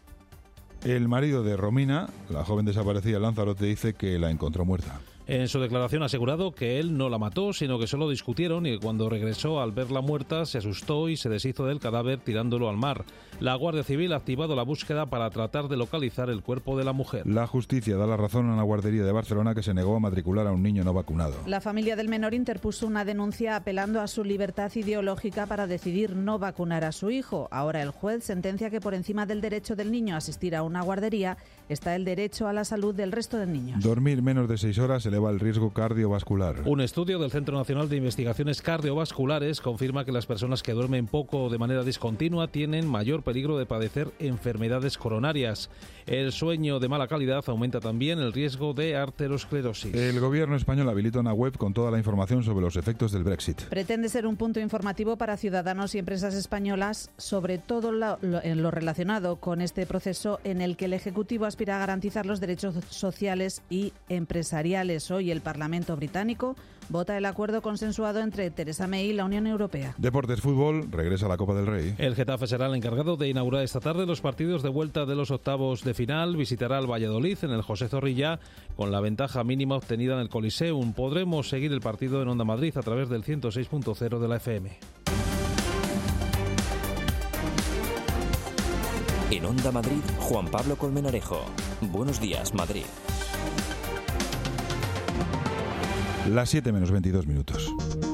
Speaker 27: El marido de Romina, la joven desaparecida en Lanzarote, dice que la encontró muerta.
Speaker 10: En su declaración ha asegurado que él no la mató, sino que solo discutieron y que cuando regresó al verla muerta se asustó y se deshizo del cadáver tirándolo al mar. La Guardia Civil ha activado la búsqueda para tratar de localizar el cuerpo de la mujer.
Speaker 27: La justicia da la razón a una guardería de Barcelona que se negó a matricular a un niño no vacunado.
Speaker 9: La familia del menor interpuso una denuncia apelando a su libertad ideológica para decidir no vacunar a su hijo. Ahora el juez sentencia que por encima del derecho del niño a asistir a una guardería está el derecho a la salud del resto de niños.
Speaker 27: Dormir menos de seis horas eleva el riesgo cardiovascular.
Speaker 10: Un estudio del Centro Nacional de Investigaciones Cardiovasculares confirma que las personas que duermen poco o de manera discontinua tienen mayor peligro de padecer enfermedades coronarias. El sueño de mala calidad aumenta también el riesgo de arteriosclerosis.
Speaker 27: El gobierno español habilita una web con toda la información sobre los efectos del Brexit.
Speaker 9: Pretende ser un punto informativo para ciudadanos y empresas españolas sobre todo lo, lo, en lo relacionado con este proceso en el que el Ejecutivo aspira a garantizar los derechos sociales y empresariales. Hoy el Parlamento británico vota el acuerdo consensuado entre Theresa May y la Unión Europea.
Speaker 27: Deportes, fútbol, regresa a la Copa del Rey.
Speaker 10: El Getafe será el encargado de inaugurar esta tarde los partidos de vuelta de los octavos de final. Visitará al Valladolid en el José Zorrilla con la ventaja mínima obtenida en el Coliseum. Podremos seguir el partido en Onda Madrid a través del ciento seis punto cero de la F M.
Speaker 2: En Onda Madrid, Juan Pablo Colmenarejo. Buenos días, Madrid.
Speaker 27: Las siete menos veintidós minutos.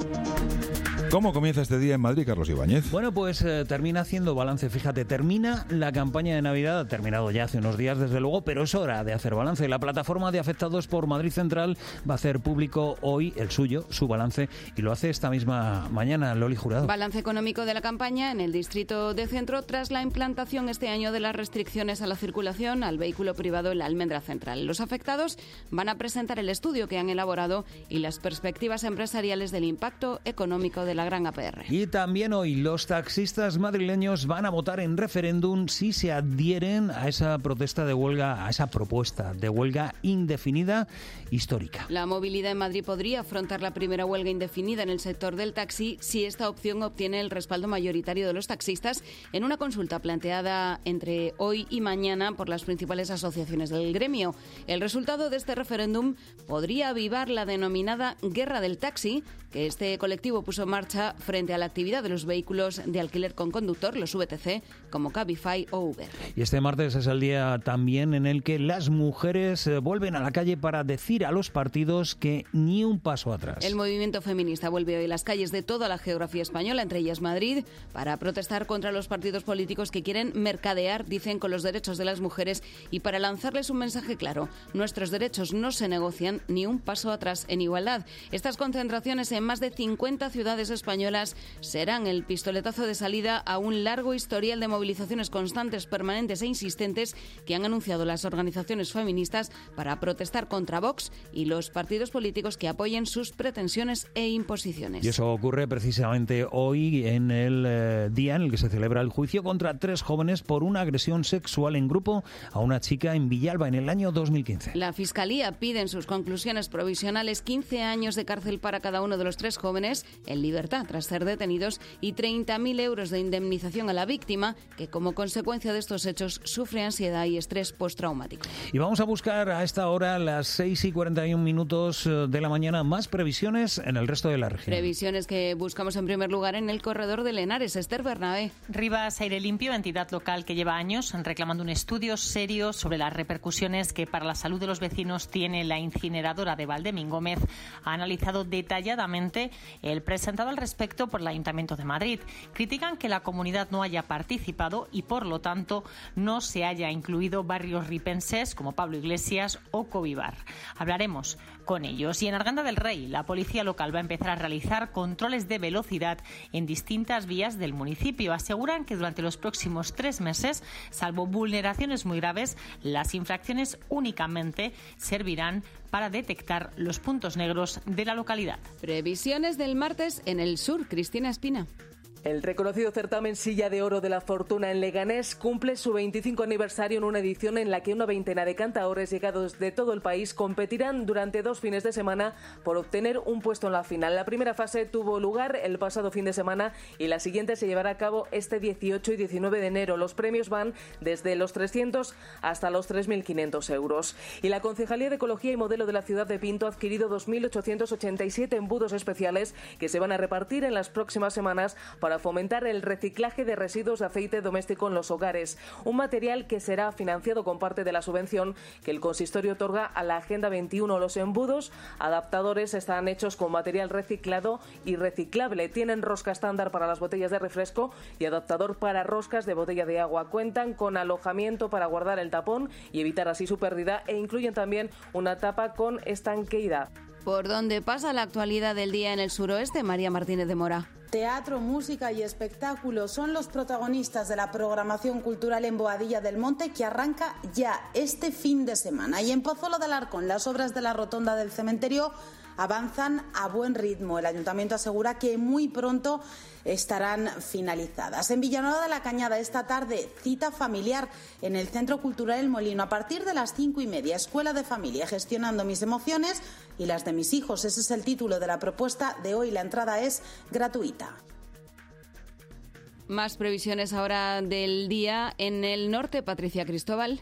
Speaker 27: ¿Cómo comienza este día en Madrid, Carlos Ibáñez?
Speaker 6: Bueno, pues eh, termina haciendo balance. Fíjate, termina la campaña de Navidad, ha terminado ya hace unos días, desde luego, pero es hora de hacer balance. La plataforma de afectados por Madrid Central va a hacer público hoy el suyo, su balance, y lo hace esta misma mañana. Loli Jurado.
Speaker 7: Balance económico de la campaña en el distrito de Centro tras la implantación este año de las restricciones a la circulación al vehículo privado en la Almendra Central. Los afectados van a presentar el estudio que han elaborado y las perspectivas empresariales del impacto económico de la gran A P R.
Speaker 6: Y también hoy los taxistas madrileños van a votar en referéndum si se adhieren a esa protesta de huelga, a esa propuesta de huelga indefinida histórica.
Speaker 7: La movilidad en Madrid podría afrontar la primera huelga indefinida en el sector del taxi si esta opción obtiene el respaldo mayoritario de los taxistas en una consulta planteada entre hoy y mañana por las principales asociaciones del gremio. El resultado de este referéndum podría avivar la denominada guerra del taxi que este colectivo puso en marcha frente a la actividad de los vehículos de alquiler con conductor, los V T C, como Cabify o Uber.
Speaker 6: Y este martes es el día también en el que las mujeres vuelven a la calle para decir a los partidos que ni un paso atrás.
Speaker 7: El movimiento feminista vuelve hoy a las calles de toda la geografía española, entre ellas Madrid, para protestar contra los partidos políticos que quieren mercadear, dicen, con los derechos de las mujeres y para lanzarles un mensaje claro: nuestros derechos no se negocian, ni un paso atrás en igualdad. Estas concentraciones en más de cincuenta ciudades españolas serán el pistoletazo de salida a un largo historial de movilizaciones constantes, permanentes e insistentes que han anunciado las organizaciones feministas para protestar contra Vox y los partidos políticos que apoyen sus pretensiones e imposiciones.
Speaker 6: Y eso ocurre precisamente hoy, en el eh, día en el que se celebra el juicio contra tres jóvenes por una agresión sexual en grupo a una chica en Villalba en el año dos mil quince.
Speaker 7: La Fiscalía pide en sus conclusiones provisionales quince años de cárcel para cada uno de los tres jóvenes en libertad tras ser detenidos y treinta mil euros de indemnización a la víctima, que como consecuencia de estos hechos sufre ansiedad y estrés postraumático.
Speaker 6: Y vamos a buscar a esta hora, las seis y cuarenta y un minutos de la mañana, más previsiones en el resto de la región.
Speaker 7: Previsiones que buscamos en primer lugar en el corredor de Henares. Esther Bernabé.
Speaker 11: Rivas Aire Limpio, entidad local que lleva años reclamando un estudio serio sobre las repercusiones que para la salud de los vecinos tiene la incineradora de Valdemín Gómez, ha analizado detalladamente el presentado al respecto por el Ayuntamiento de Madrid. Critican que la comunidad no haya participado y, por lo tanto, no se haya incluido barrios ripenses como Pablo Iglesias o Covivar. Hablaremos con ellos. Y en Arganda del Rey, la policía local va a empezar a realizar controles de velocidad en distintas vías del municipio. Aseguran que durante los próximos tres meses, salvo vulneraciones muy graves, las infracciones únicamente servirán para detectar los puntos negros de la localidad.
Speaker 7: Previsiones del martes en el sur. Cristina Espina.
Speaker 20: El reconocido certamen Silla de Oro de la Fortuna en Leganés cumple su veinticinco aniversario en una edición en la que una veintena de cantaores llegados de todo el país competirán durante dos fines de semana por obtener un puesto en la final. La primera fase tuvo lugar el pasado fin de semana y la siguiente se llevará a cabo este dieciocho y diecinueve de enero. Los premios van desde los trescientos hasta los tres mil quinientos euros. Y la Concejalía de Ecología y Modelo de la ciudad de Pinto ha adquirido dos mil ochocientos ochenta y siete embudos especiales que se van a repartir en las próximas semanas para fomentar el reciclaje de residuos de aceite doméstico en los hogares, un material que será financiado con parte de la subvención que el consistorio otorga a la Agenda veintiuno. Los embudos adaptadores están hechos con material reciclado y reciclable. Tienen rosca estándar para las botellas de refresco y adaptador para roscas de botella de agua. Cuentan con alojamiento para guardar el tapón y evitar así su pérdida e incluyen también una tapa con estanqueidad.
Speaker 7: ¿Por dónde pasa la actualidad del día en el suroeste? María Martínez de Mora.
Speaker 12: Teatro, música y espectáculos son los protagonistas de la programación cultural en Boadilla del Monte, que arranca ya este fin de semana. Y en Pozuelo de Alarcón, las obras de la rotonda del cementerio avanzan a buen ritmo. El ayuntamiento asegura que muy pronto estarán finalizadas. En Villanueva de la Cañada, esta tarde, cita familiar en el Centro Cultural El Molino a partir de las cinco y media. Escuela de Familia, gestionando mis emociones y las de mis hijos. Ese es el título de la propuesta de hoy. La entrada es gratuita.
Speaker 7: Más previsiones ahora del día en el norte. Patricia Cristóbal.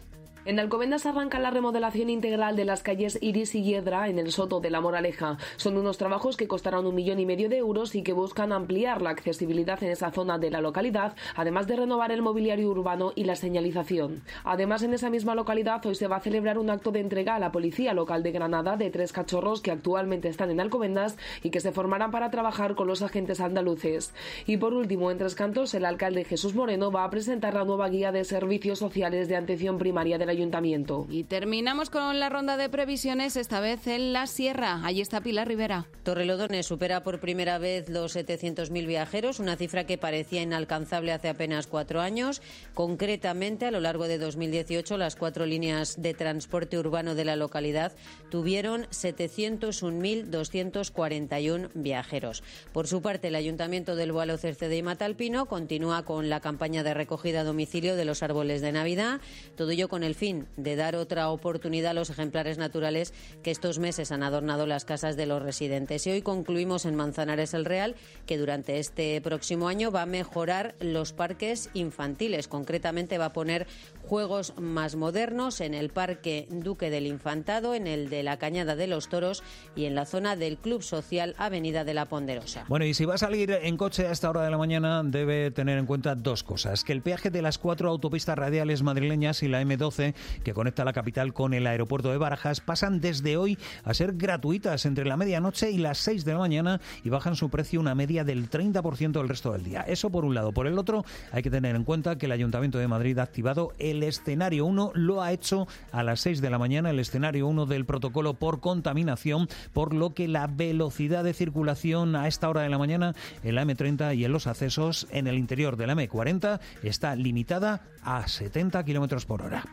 Speaker 20: En Alcobendas arranca la remodelación integral de las calles Iris y Hiedra en el Soto de la Moraleja. Son unos trabajos que costarán un millón y medio de euros y que buscan ampliar la accesibilidad en esa zona de la localidad, además de renovar el mobiliario urbano y la señalización. Además, en esa misma localidad hoy se va a celebrar un acto de entrega a la Policía Local de Granada de tres cachorros que actualmente están en Alcobendas y que se formarán para trabajar con los agentes andaluces. Y por último, en Tres Cantos, el alcalde Jesús Moreno va a presentar la nueva guía de servicios sociales de atención primaria de la Ayuntamiento.
Speaker 7: Y terminamos con la ronda de previsiones, esta vez en la Sierra. Allí está Pilar Rivera.
Speaker 13: Torrelodones supera por primera vez los setecientos mil viajeros, una cifra que parecía inalcanzable hace apenas cuatro años. Concretamente, a lo largo de dos mil dieciocho, las cuatro líneas de transporte urbano de la localidad tuvieron setecientos un mil doscientos cuarenta y uno viajeros. Por su parte, el Ayuntamiento del Boalo, Cerceda y Matalpino continúa con la campaña de recogida a domicilio de los árboles de Navidad, todo ello con el fin de dar otra oportunidad a los ejemplares naturales que estos meses han adornado las casas de los residentes. Y hoy concluimos en Manzanares el Real, que durante este próximo año va a mejorar los parques infantiles. Concretamente va a poner juegos más modernos en el Parque Duque del Infantado, en el de la Cañada de los Toros y en la zona del Club Social Avenida de la Ponderosa.
Speaker 6: Bueno, y si va a salir en coche a esta hora de la mañana, debe tener en cuenta dos cosas. Que el peaje de las cuatro autopistas radiales madrileñas y la eme doce, que conecta la capital con el aeropuerto de Barajas, pasan desde hoy a ser gratuitas entre la medianoche y las seis de la mañana y bajan su precio una media del treinta por ciento el resto del día. Eso por un lado. Por el otro, hay que tener en cuenta que el Ayuntamiento de Madrid ha activado el escenario uno, lo ha hecho a las seis de la mañana, el escenario uno del protocolo por contaminación, por lo que la velocidad de circulación a esta hora de la mañana en la eme treinta y en los accesos en el interior de la eme cuarenta está limitada a setenta kilómetros por hora.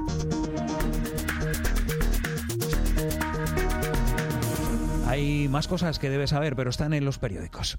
Speaker 6: Hay más cosas que debes saber, pero están en los periódicos.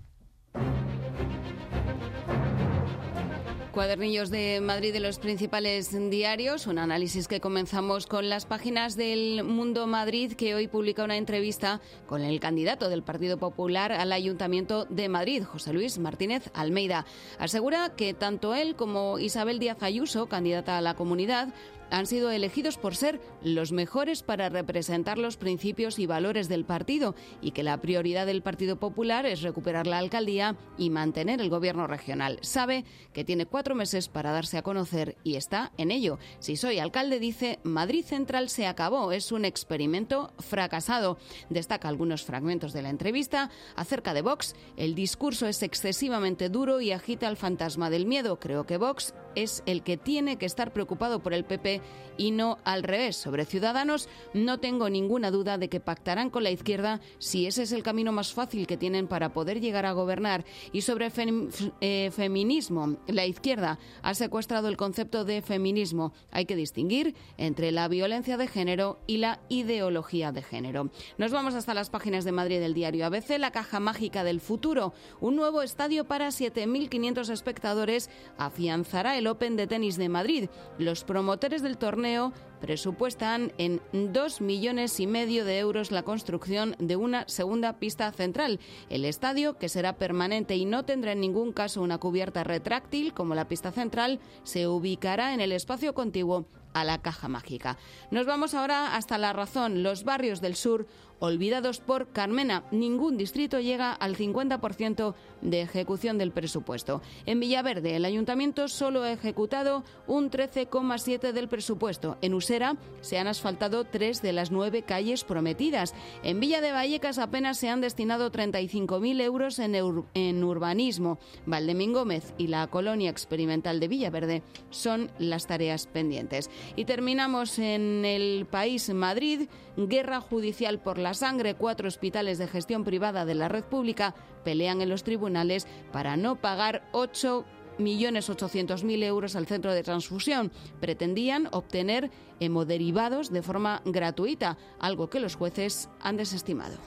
Speaker 7: Cuadernillos de Madrid de los principales diarios, un análisis que comenzamos con las páginas del Mundo Madrid, que hoy publica una entrevista con el candidato del Partido Popular al Ayuntamiento de Madrid, José Luis Martínez Almeida. Asegura que tanto él como Isabel Díaz Ayuso, candidata a la Comunidad, han sido elegidos por ser los mejores para representar los principios y valores del partido y que la prioridad del Partido Popular es recuperar la alcaldía y mantener el gobierno regional. Sabe que tiene cuatro meses para darse a conocer y está en ello. Si soy alcalde, dice, Madrid Central se acabó, es un experimento fracasado. Destaca algunos fragmentos de la entrevista. Acerca de Vox, el discurso es excesivamente duro y agita el fantasma del miedo. Creo que Vox es el que tiene que estar preocupado por el P P y no al revés. Sobre Ciudadanos, no tengo ninguna duda de que pactarán con la izquierda si ese es el camino más fácil que tienen para poder llegar a gobernar. Y sobre fem, eh, feminismo, la izquierda ha secuestrado el concepto de feminismo. Hay que distinguir entre la violencia de género y la ideología de género. Nos vamos hasta las páginas de Madrid del diario A B C, la caja mágica del futuro. Un nuevo estadio para siete mil quinientos espectadores afianzará el Open de tenis de Madrid. Los promotores del torneo presupuestan en dos millones y medio de euros la construcción de una segunda pista central. El estadio, que será permanente y no tendrá en ningún caso una cubierta retráctil como la pista central, se ubicará en el espacio contiguo a la caja mágica. Nos vamos ahora hasta La Razón. Los barrios del sur olvidados por Carmena. Ningún distrito llega al cincuenta por ciento de ejecución del presupuesto. En Villaverde, el ayuntamiento solo ha ejecutado un trece coma siete por ciento del presupuesto. En Usera se han asfaltado tres de las nueve calles prometidas. En Villa de Vallecas apenas se han destinado treinta y cinco mil euros en, ur- en urbanismo. Valdemín Gómez y la colonia experimental de Villaverde son las tareas pendientes. Y terminamos en El País, Madrid. Guerra judicial por la sangre. Cuatro hospitales de gestión privada de la red pública pelean en los tribunales para no pagar ocho millones ochocientos mil euros al centro de transfusión. Pretendían obtener hemoderivados de forma gratuita, algo que los jueces han desestimado.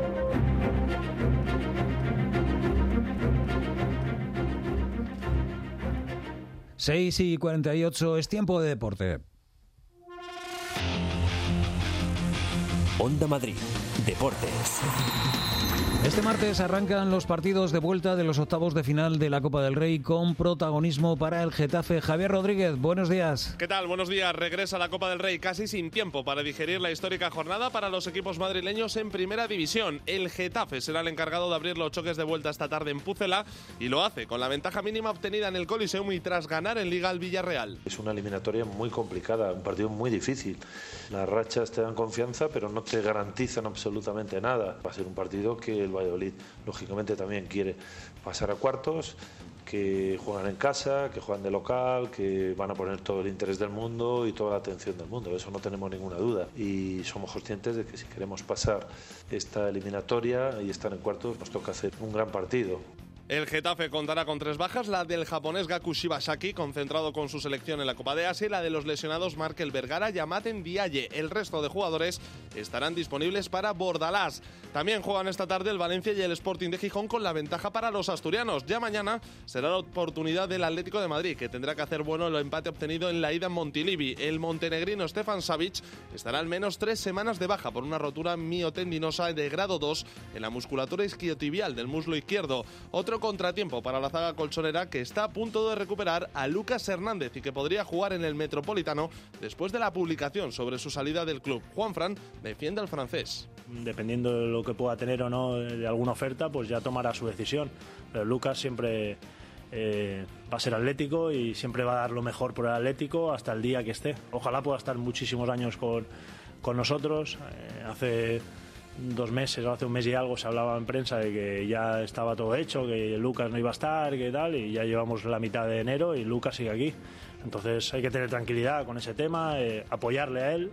Speaker 6: seis y cuarenta y ocho, es tiempo de deporte.
Speaker 2: Onda Madrid, Deportes.
Speaker 6: Este martes arrancan los partidos de vuelta de los octavos de final de la Copa del Rey con protagonismo para el Getafe. Javier Rodríguez, buenos días.
Speaker 14: ¿Qué tal? Buenos días. Regresa la Copa del Rey casi sin tiempo para digerir la histórica jornada para los equipos madrileños en Primera División. El Getafe será el encargado de abrir los choques de vuelta esta tarde en Pucela y lo hace con la ventaja mínima obtenida en el Coliseum y tras ganar en Liga al Villarreal.
Speaker 16: Es una eliminatoria muy complicada, un partido muy difícil. Las rachas te dan confianza pero no te garantizan absolutamente nada. Va a ser un partido que el Valladolid lógicamente también quiere pasar a cuartos, que juegan en casa, que juegan de local, que van a poner todo el interés del mundo y toda la atención del mundo, de eso no tenemos ninguna duda y somos conscientes de que si queremos pasar esta eliminatoria y estar en cuartos nos toca hacer un gran partido.
Speaker 14: El Getafe contará con tres bajas, la del japonés Gaku Shibasaki, concentrado con su selección en la Copa de Asia, y la de los lesionados Markel Vergara y Amaten Diaye. El resto de jugadores estarán disponibles para Bordalás. También juegan esta tarde el Valencia y el Sporting de Gijón con la ventaja para los asturianos. Ya mañana será la oportunidad del Atlético de Madrid, que tendrá que hacer bueno el empate obtenido en la ida en Montilivi. El montenegrino Stefan Savic estará al menos tres semanas de baja por una rotura miotendinosa de grado dos en la musculatura isquiotibial del muslo izquierdo. Otro contratiempo para la zaga colchonera, que está a punto de recuperar a Lucas Hernández y que podría jugar en el Metropolitano después de la publicación sobre su salida del club. Juanfran defiende al francés.
Speaker 17: Dependiendo de lo que pueda tener o no de alguna oferta, pues ya tomará su decisión. Pero Lucas siempre eh, va a ser atlético y siempre va a dar lo mejor por el Atlético hasta el día que esté. Ojalá pueda estar muchísimos años con, con nosotros. Eh, hace dos meses o hace un mes y algo se hablaba en prensa de que ya estaba todo hecho, que Lucas no iba a estar, que tal, y ya llevamos la mitad de enero y Lucas sigue aquí. Entonces hay que tener tranquilidad con ese tema, eh, apoyarle a él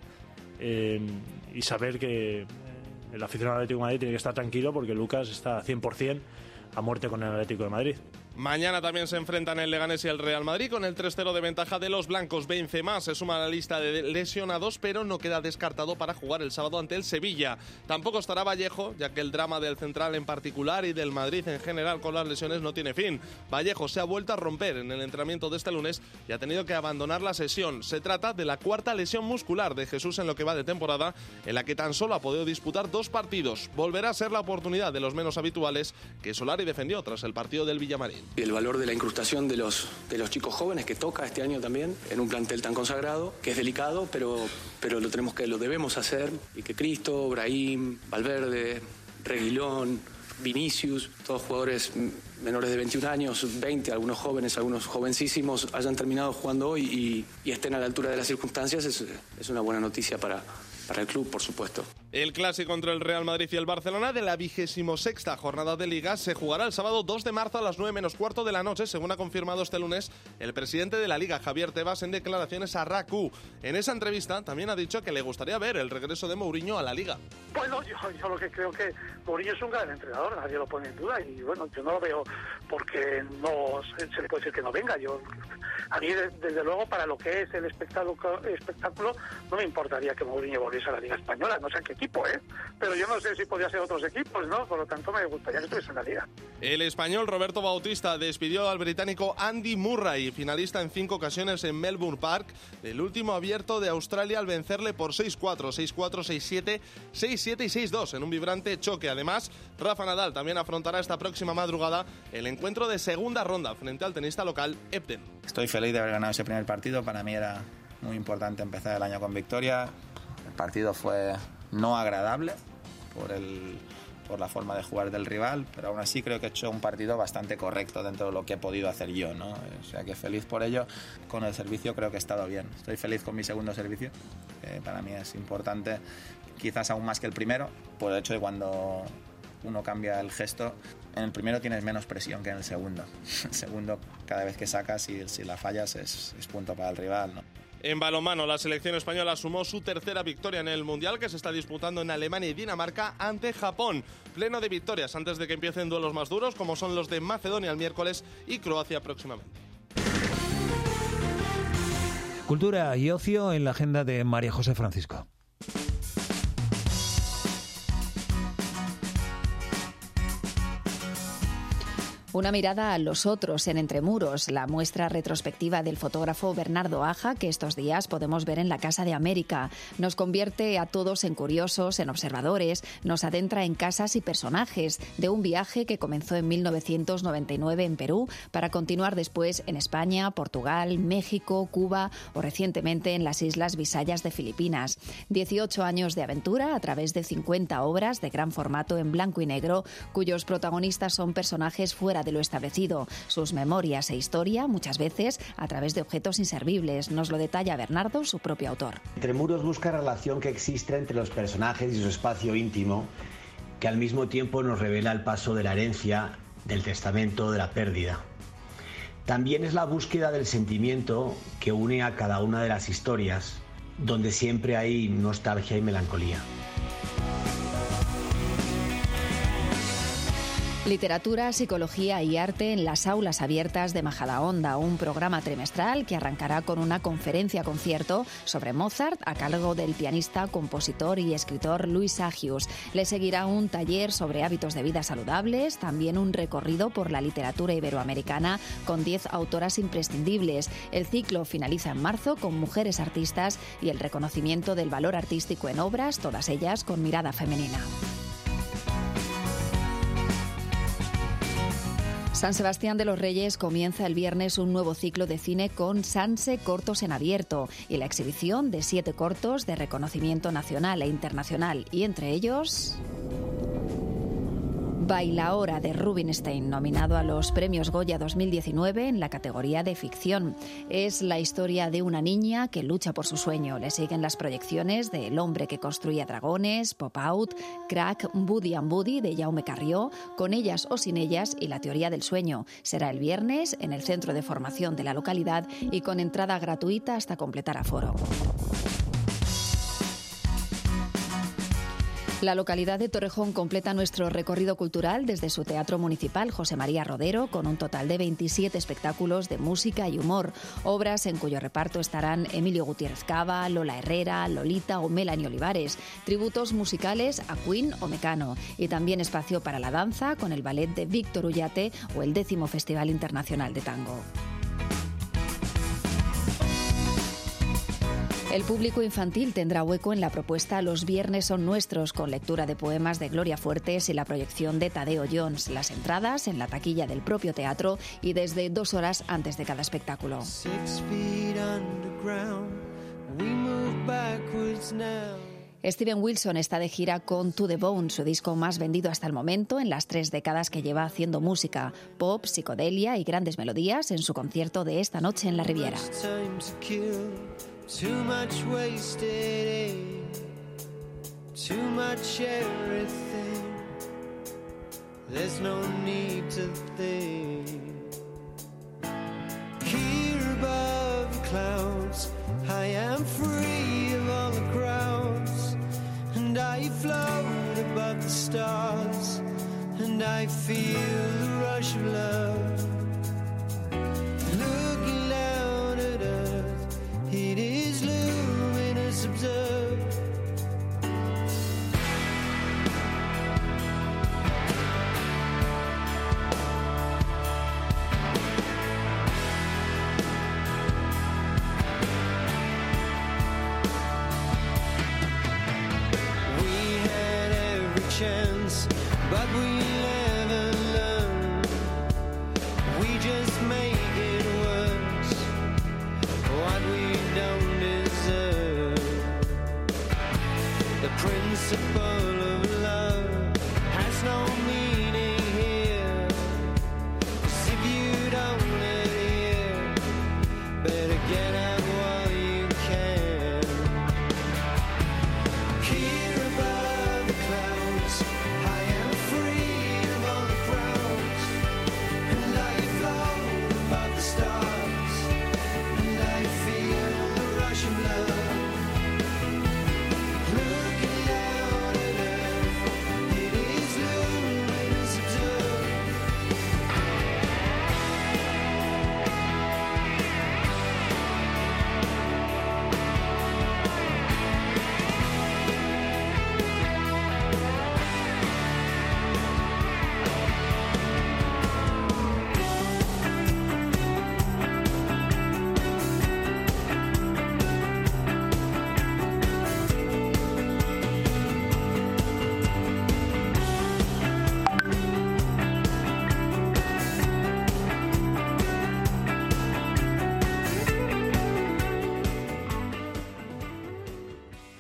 Speaker 17: eh, y saber que el aficionado del Atlético de Madrid tiene que estar tranquilo porque Lucas está cien por ciento a muerte con el Atlético de Madrid.
Speaker 14: Mañana también se enfrentan el Leganés y el Real Madrid con el tres cero de ventaja de los blancos. Benzema se suma a la lista de lesionados, pero no queda descartado para jugar el sábado ante el Sevilla. Tampoco estará Vallejo, ya que el drama del central en particular y del Madrid en general con las lesiones no tiene fin. Vallejo se ha vuelto a romper en el entrenamiento de este lunes y ha tenido que abandonar la sesión. Se trata de la cuarta lesión muscular de Jesús en lo que va de temporada, en la que tan solo ha podido disputar dos partidos. Volverá a ser la oportunidad de los menos habituales que Solari defendió tras el partido del Villamarín.
Speaker 18: Y el valor de la incrustación de los, de los chicos jóvenes que toca este año también en un plantel tan consagrado, que es delicado, pero, pero lo tenemos que lo debemos hacer, y que Cristo, Brahim, Valverde, Reguilón, Vinicius, todos jugadores menores de veintiún años, veinte, algunos jóvenes, algunos jovencísimos, hayan terminado jugando hoy y, y estén a la altura de las circunstancias, es, es una buena noticia para, para el club, por supuesto.
Speaker 14: El clásico entre el Real Madrid y el Barcelona de la vigésimo sexta jornada de Liga se jugará el sábado dos de marzo a las nueve menos cuarto de la noche, según ha confirmado este lunes el presidente de la Liga, Javier Tebas, en declaraciones a R A C U. En esa entrevista también ha dicho que le gustaría ver el regreso de Mourinho a la Liga.
Speaker 19: Bueno, yo, yo lo que creo que Mourinho es un gran entrenador, nadie lo pone en duda, y bueno, yo no lo veo porque no se le puede decir que no venga. Yo, a mí, desde luego, para lo que es el espectáculo, espectáculo no me importaría que Mourinho volviese a la Liga Española, no sé qué equipo, ¿eh? Pero yo no sé si podría ser otros equipos, ¿no? Por lo tanto, me gustaría que estuviese en la Liga.
Speaker 14: El español Roberto Bautista despidió al británico Andy Murray, finalista en cinco ocasiones en Melbourne Park, el último abierto de Australia, al vencerle por seis cuatro, seis cuatro, seis siete, seis siete y seis dos en un vibrante choque. Además, Rafa Nadal también afrontará esta próxima madrugada el encuentro de segunda ronda frente al tenista local Ebden.
Speaker 21: Estoy feliz de haber ganado ese primer partido. Para mí era muy importante empezar el año con victoria. El partido fue no agradable por, el, por la forma de jugar del rival, pero aún así creo que he hecho un partido bastante correcto dentro de lo que he podido hacer yo, ¿no? O sea que feliz por ello. Con el servicio creo que he estado bien. Estoy feliz con mi segundo servicio, que para mí es importante, quizás aún más que el primero, por el hecho de cuando uno cambia el gesto, en el primero tienes menos presión que en el segundo. El segundo, cada vez que sacas, y si la fallas es, es punto para el rival, ¿no?
Speaker 14: En balonmano, la selección española sumó su tercera victoria en el Mundial, que se está disputando en Alemania y Dinamarca ante Japón. Pleno de victorias antes de que empiecen duelos más duros, como son los de Macedonia el miércoles y Croacia próximamente.
Speaker 6: Cultura y ocio en la agenda de María José Francisco.
Speaker 3: Una mirada a los otros en Entre Muros, la muestra retrospectiva del fotógrafo Bernardo Aja, que estos días podemos ver en la Casa de América. Nos convierte a todos en curiosos, en observadores, nos adentra en casas y personajes de un viaje que comenzó en mil novecientos noventa y nueve en Perú para continuar después en España, Portugal, México, Cuba o recientemente en las Islas Visayas de Filipinas. dieciocho años de aventura a través de cincuenta obras de gran formato en blanco y negro, cuyos protagonistas son personajes fuera de lo establecido, sus memorias e historia, muchas veces a través de objetos inservibles. Nos lo detalla Bernardo, su propio autor.
Speaker 4: Entre Muros busca la relación que existe entre los personajes y su espacio íntimo, que al mismo tiempo nos revela el paso de la herencia, del testamento, de la pérdida. También es la búsqueda del sentimiento que une a cada una de las historias, donde siempre hay nostalgia y melancolía.
Speaker 3: Literatura, psicología y arte en las aulas abiertas de Majadahonda, un programa trimestral que arrancará con una conferencia-concierto sobre Mozart a cargo del pianista, compositor y escritor Luis Agius. Le seguirá un taller sobre hábitos de vida saludables, también un recorrido por la literatura iberoamericana con diez autoras imprescindibles. El ciclo finaliza en marzo con mujeres artistas y el reconocimiento del valor artístico en obras, todas ellas con mirada femenina. San Sebastián de los Reyes comienza el viernes un nuevo ciclo de cine con Sanse Cortos en Abierto y la exhibición de siete cortos de reconocimiento nacional e internacional y entre ellos... Bailaora de Rubinstein, nominado a los Premios Goya dos mil diecinueve en la categoría de ficción. Es la historia de una niña que lucha por su sueño. Le siguen las proyecciones de El hombre que construía dragones, Pop Out, Crack, Buddy and Buddy de Jaume Carrió, Con ellas o sin ellas y La teoría del sueño. Será el viernes en el centro de formación de la localidad y con entrada gratuita hasta completar aforo. La localidad de Torrejón completa nuestro recorrido cultural desde su Teatro Municipal José María Rodero con un total de veintisiete espectáculos de música y humor, obras en cuyo reparto estarán Emilio Gutiérrez Cava, Lola Herrera, Lolita o Melanie Olivares, tributos musicales a Queen o Mecano y también espacio para la danza con el ballet de Víctor Ullate o el décimo Festival Internacional de Tango. El público infantil tendrá hueco en la propuesta Los viernes son nuestros, con lectura de poemas de Gloria Fuertes y la proyección de Tadeo Jones. Las entradas en la taquilla del propio teatro y desde dos horas antes de cada espectáculo. Steven Wilson está de gira con To The Bone, su disco más vendido hasta el momento en las tres décadas que lleva haciendo música, pop, psicodelia y grandes melodías en su concierto de esta noche en la Riviera.
Speaker 5: Too much wasted air, too much everything. There's no need to think. Here above the clouds, I am free of all the crowds, and I float above the stars, and I feel the rush of love.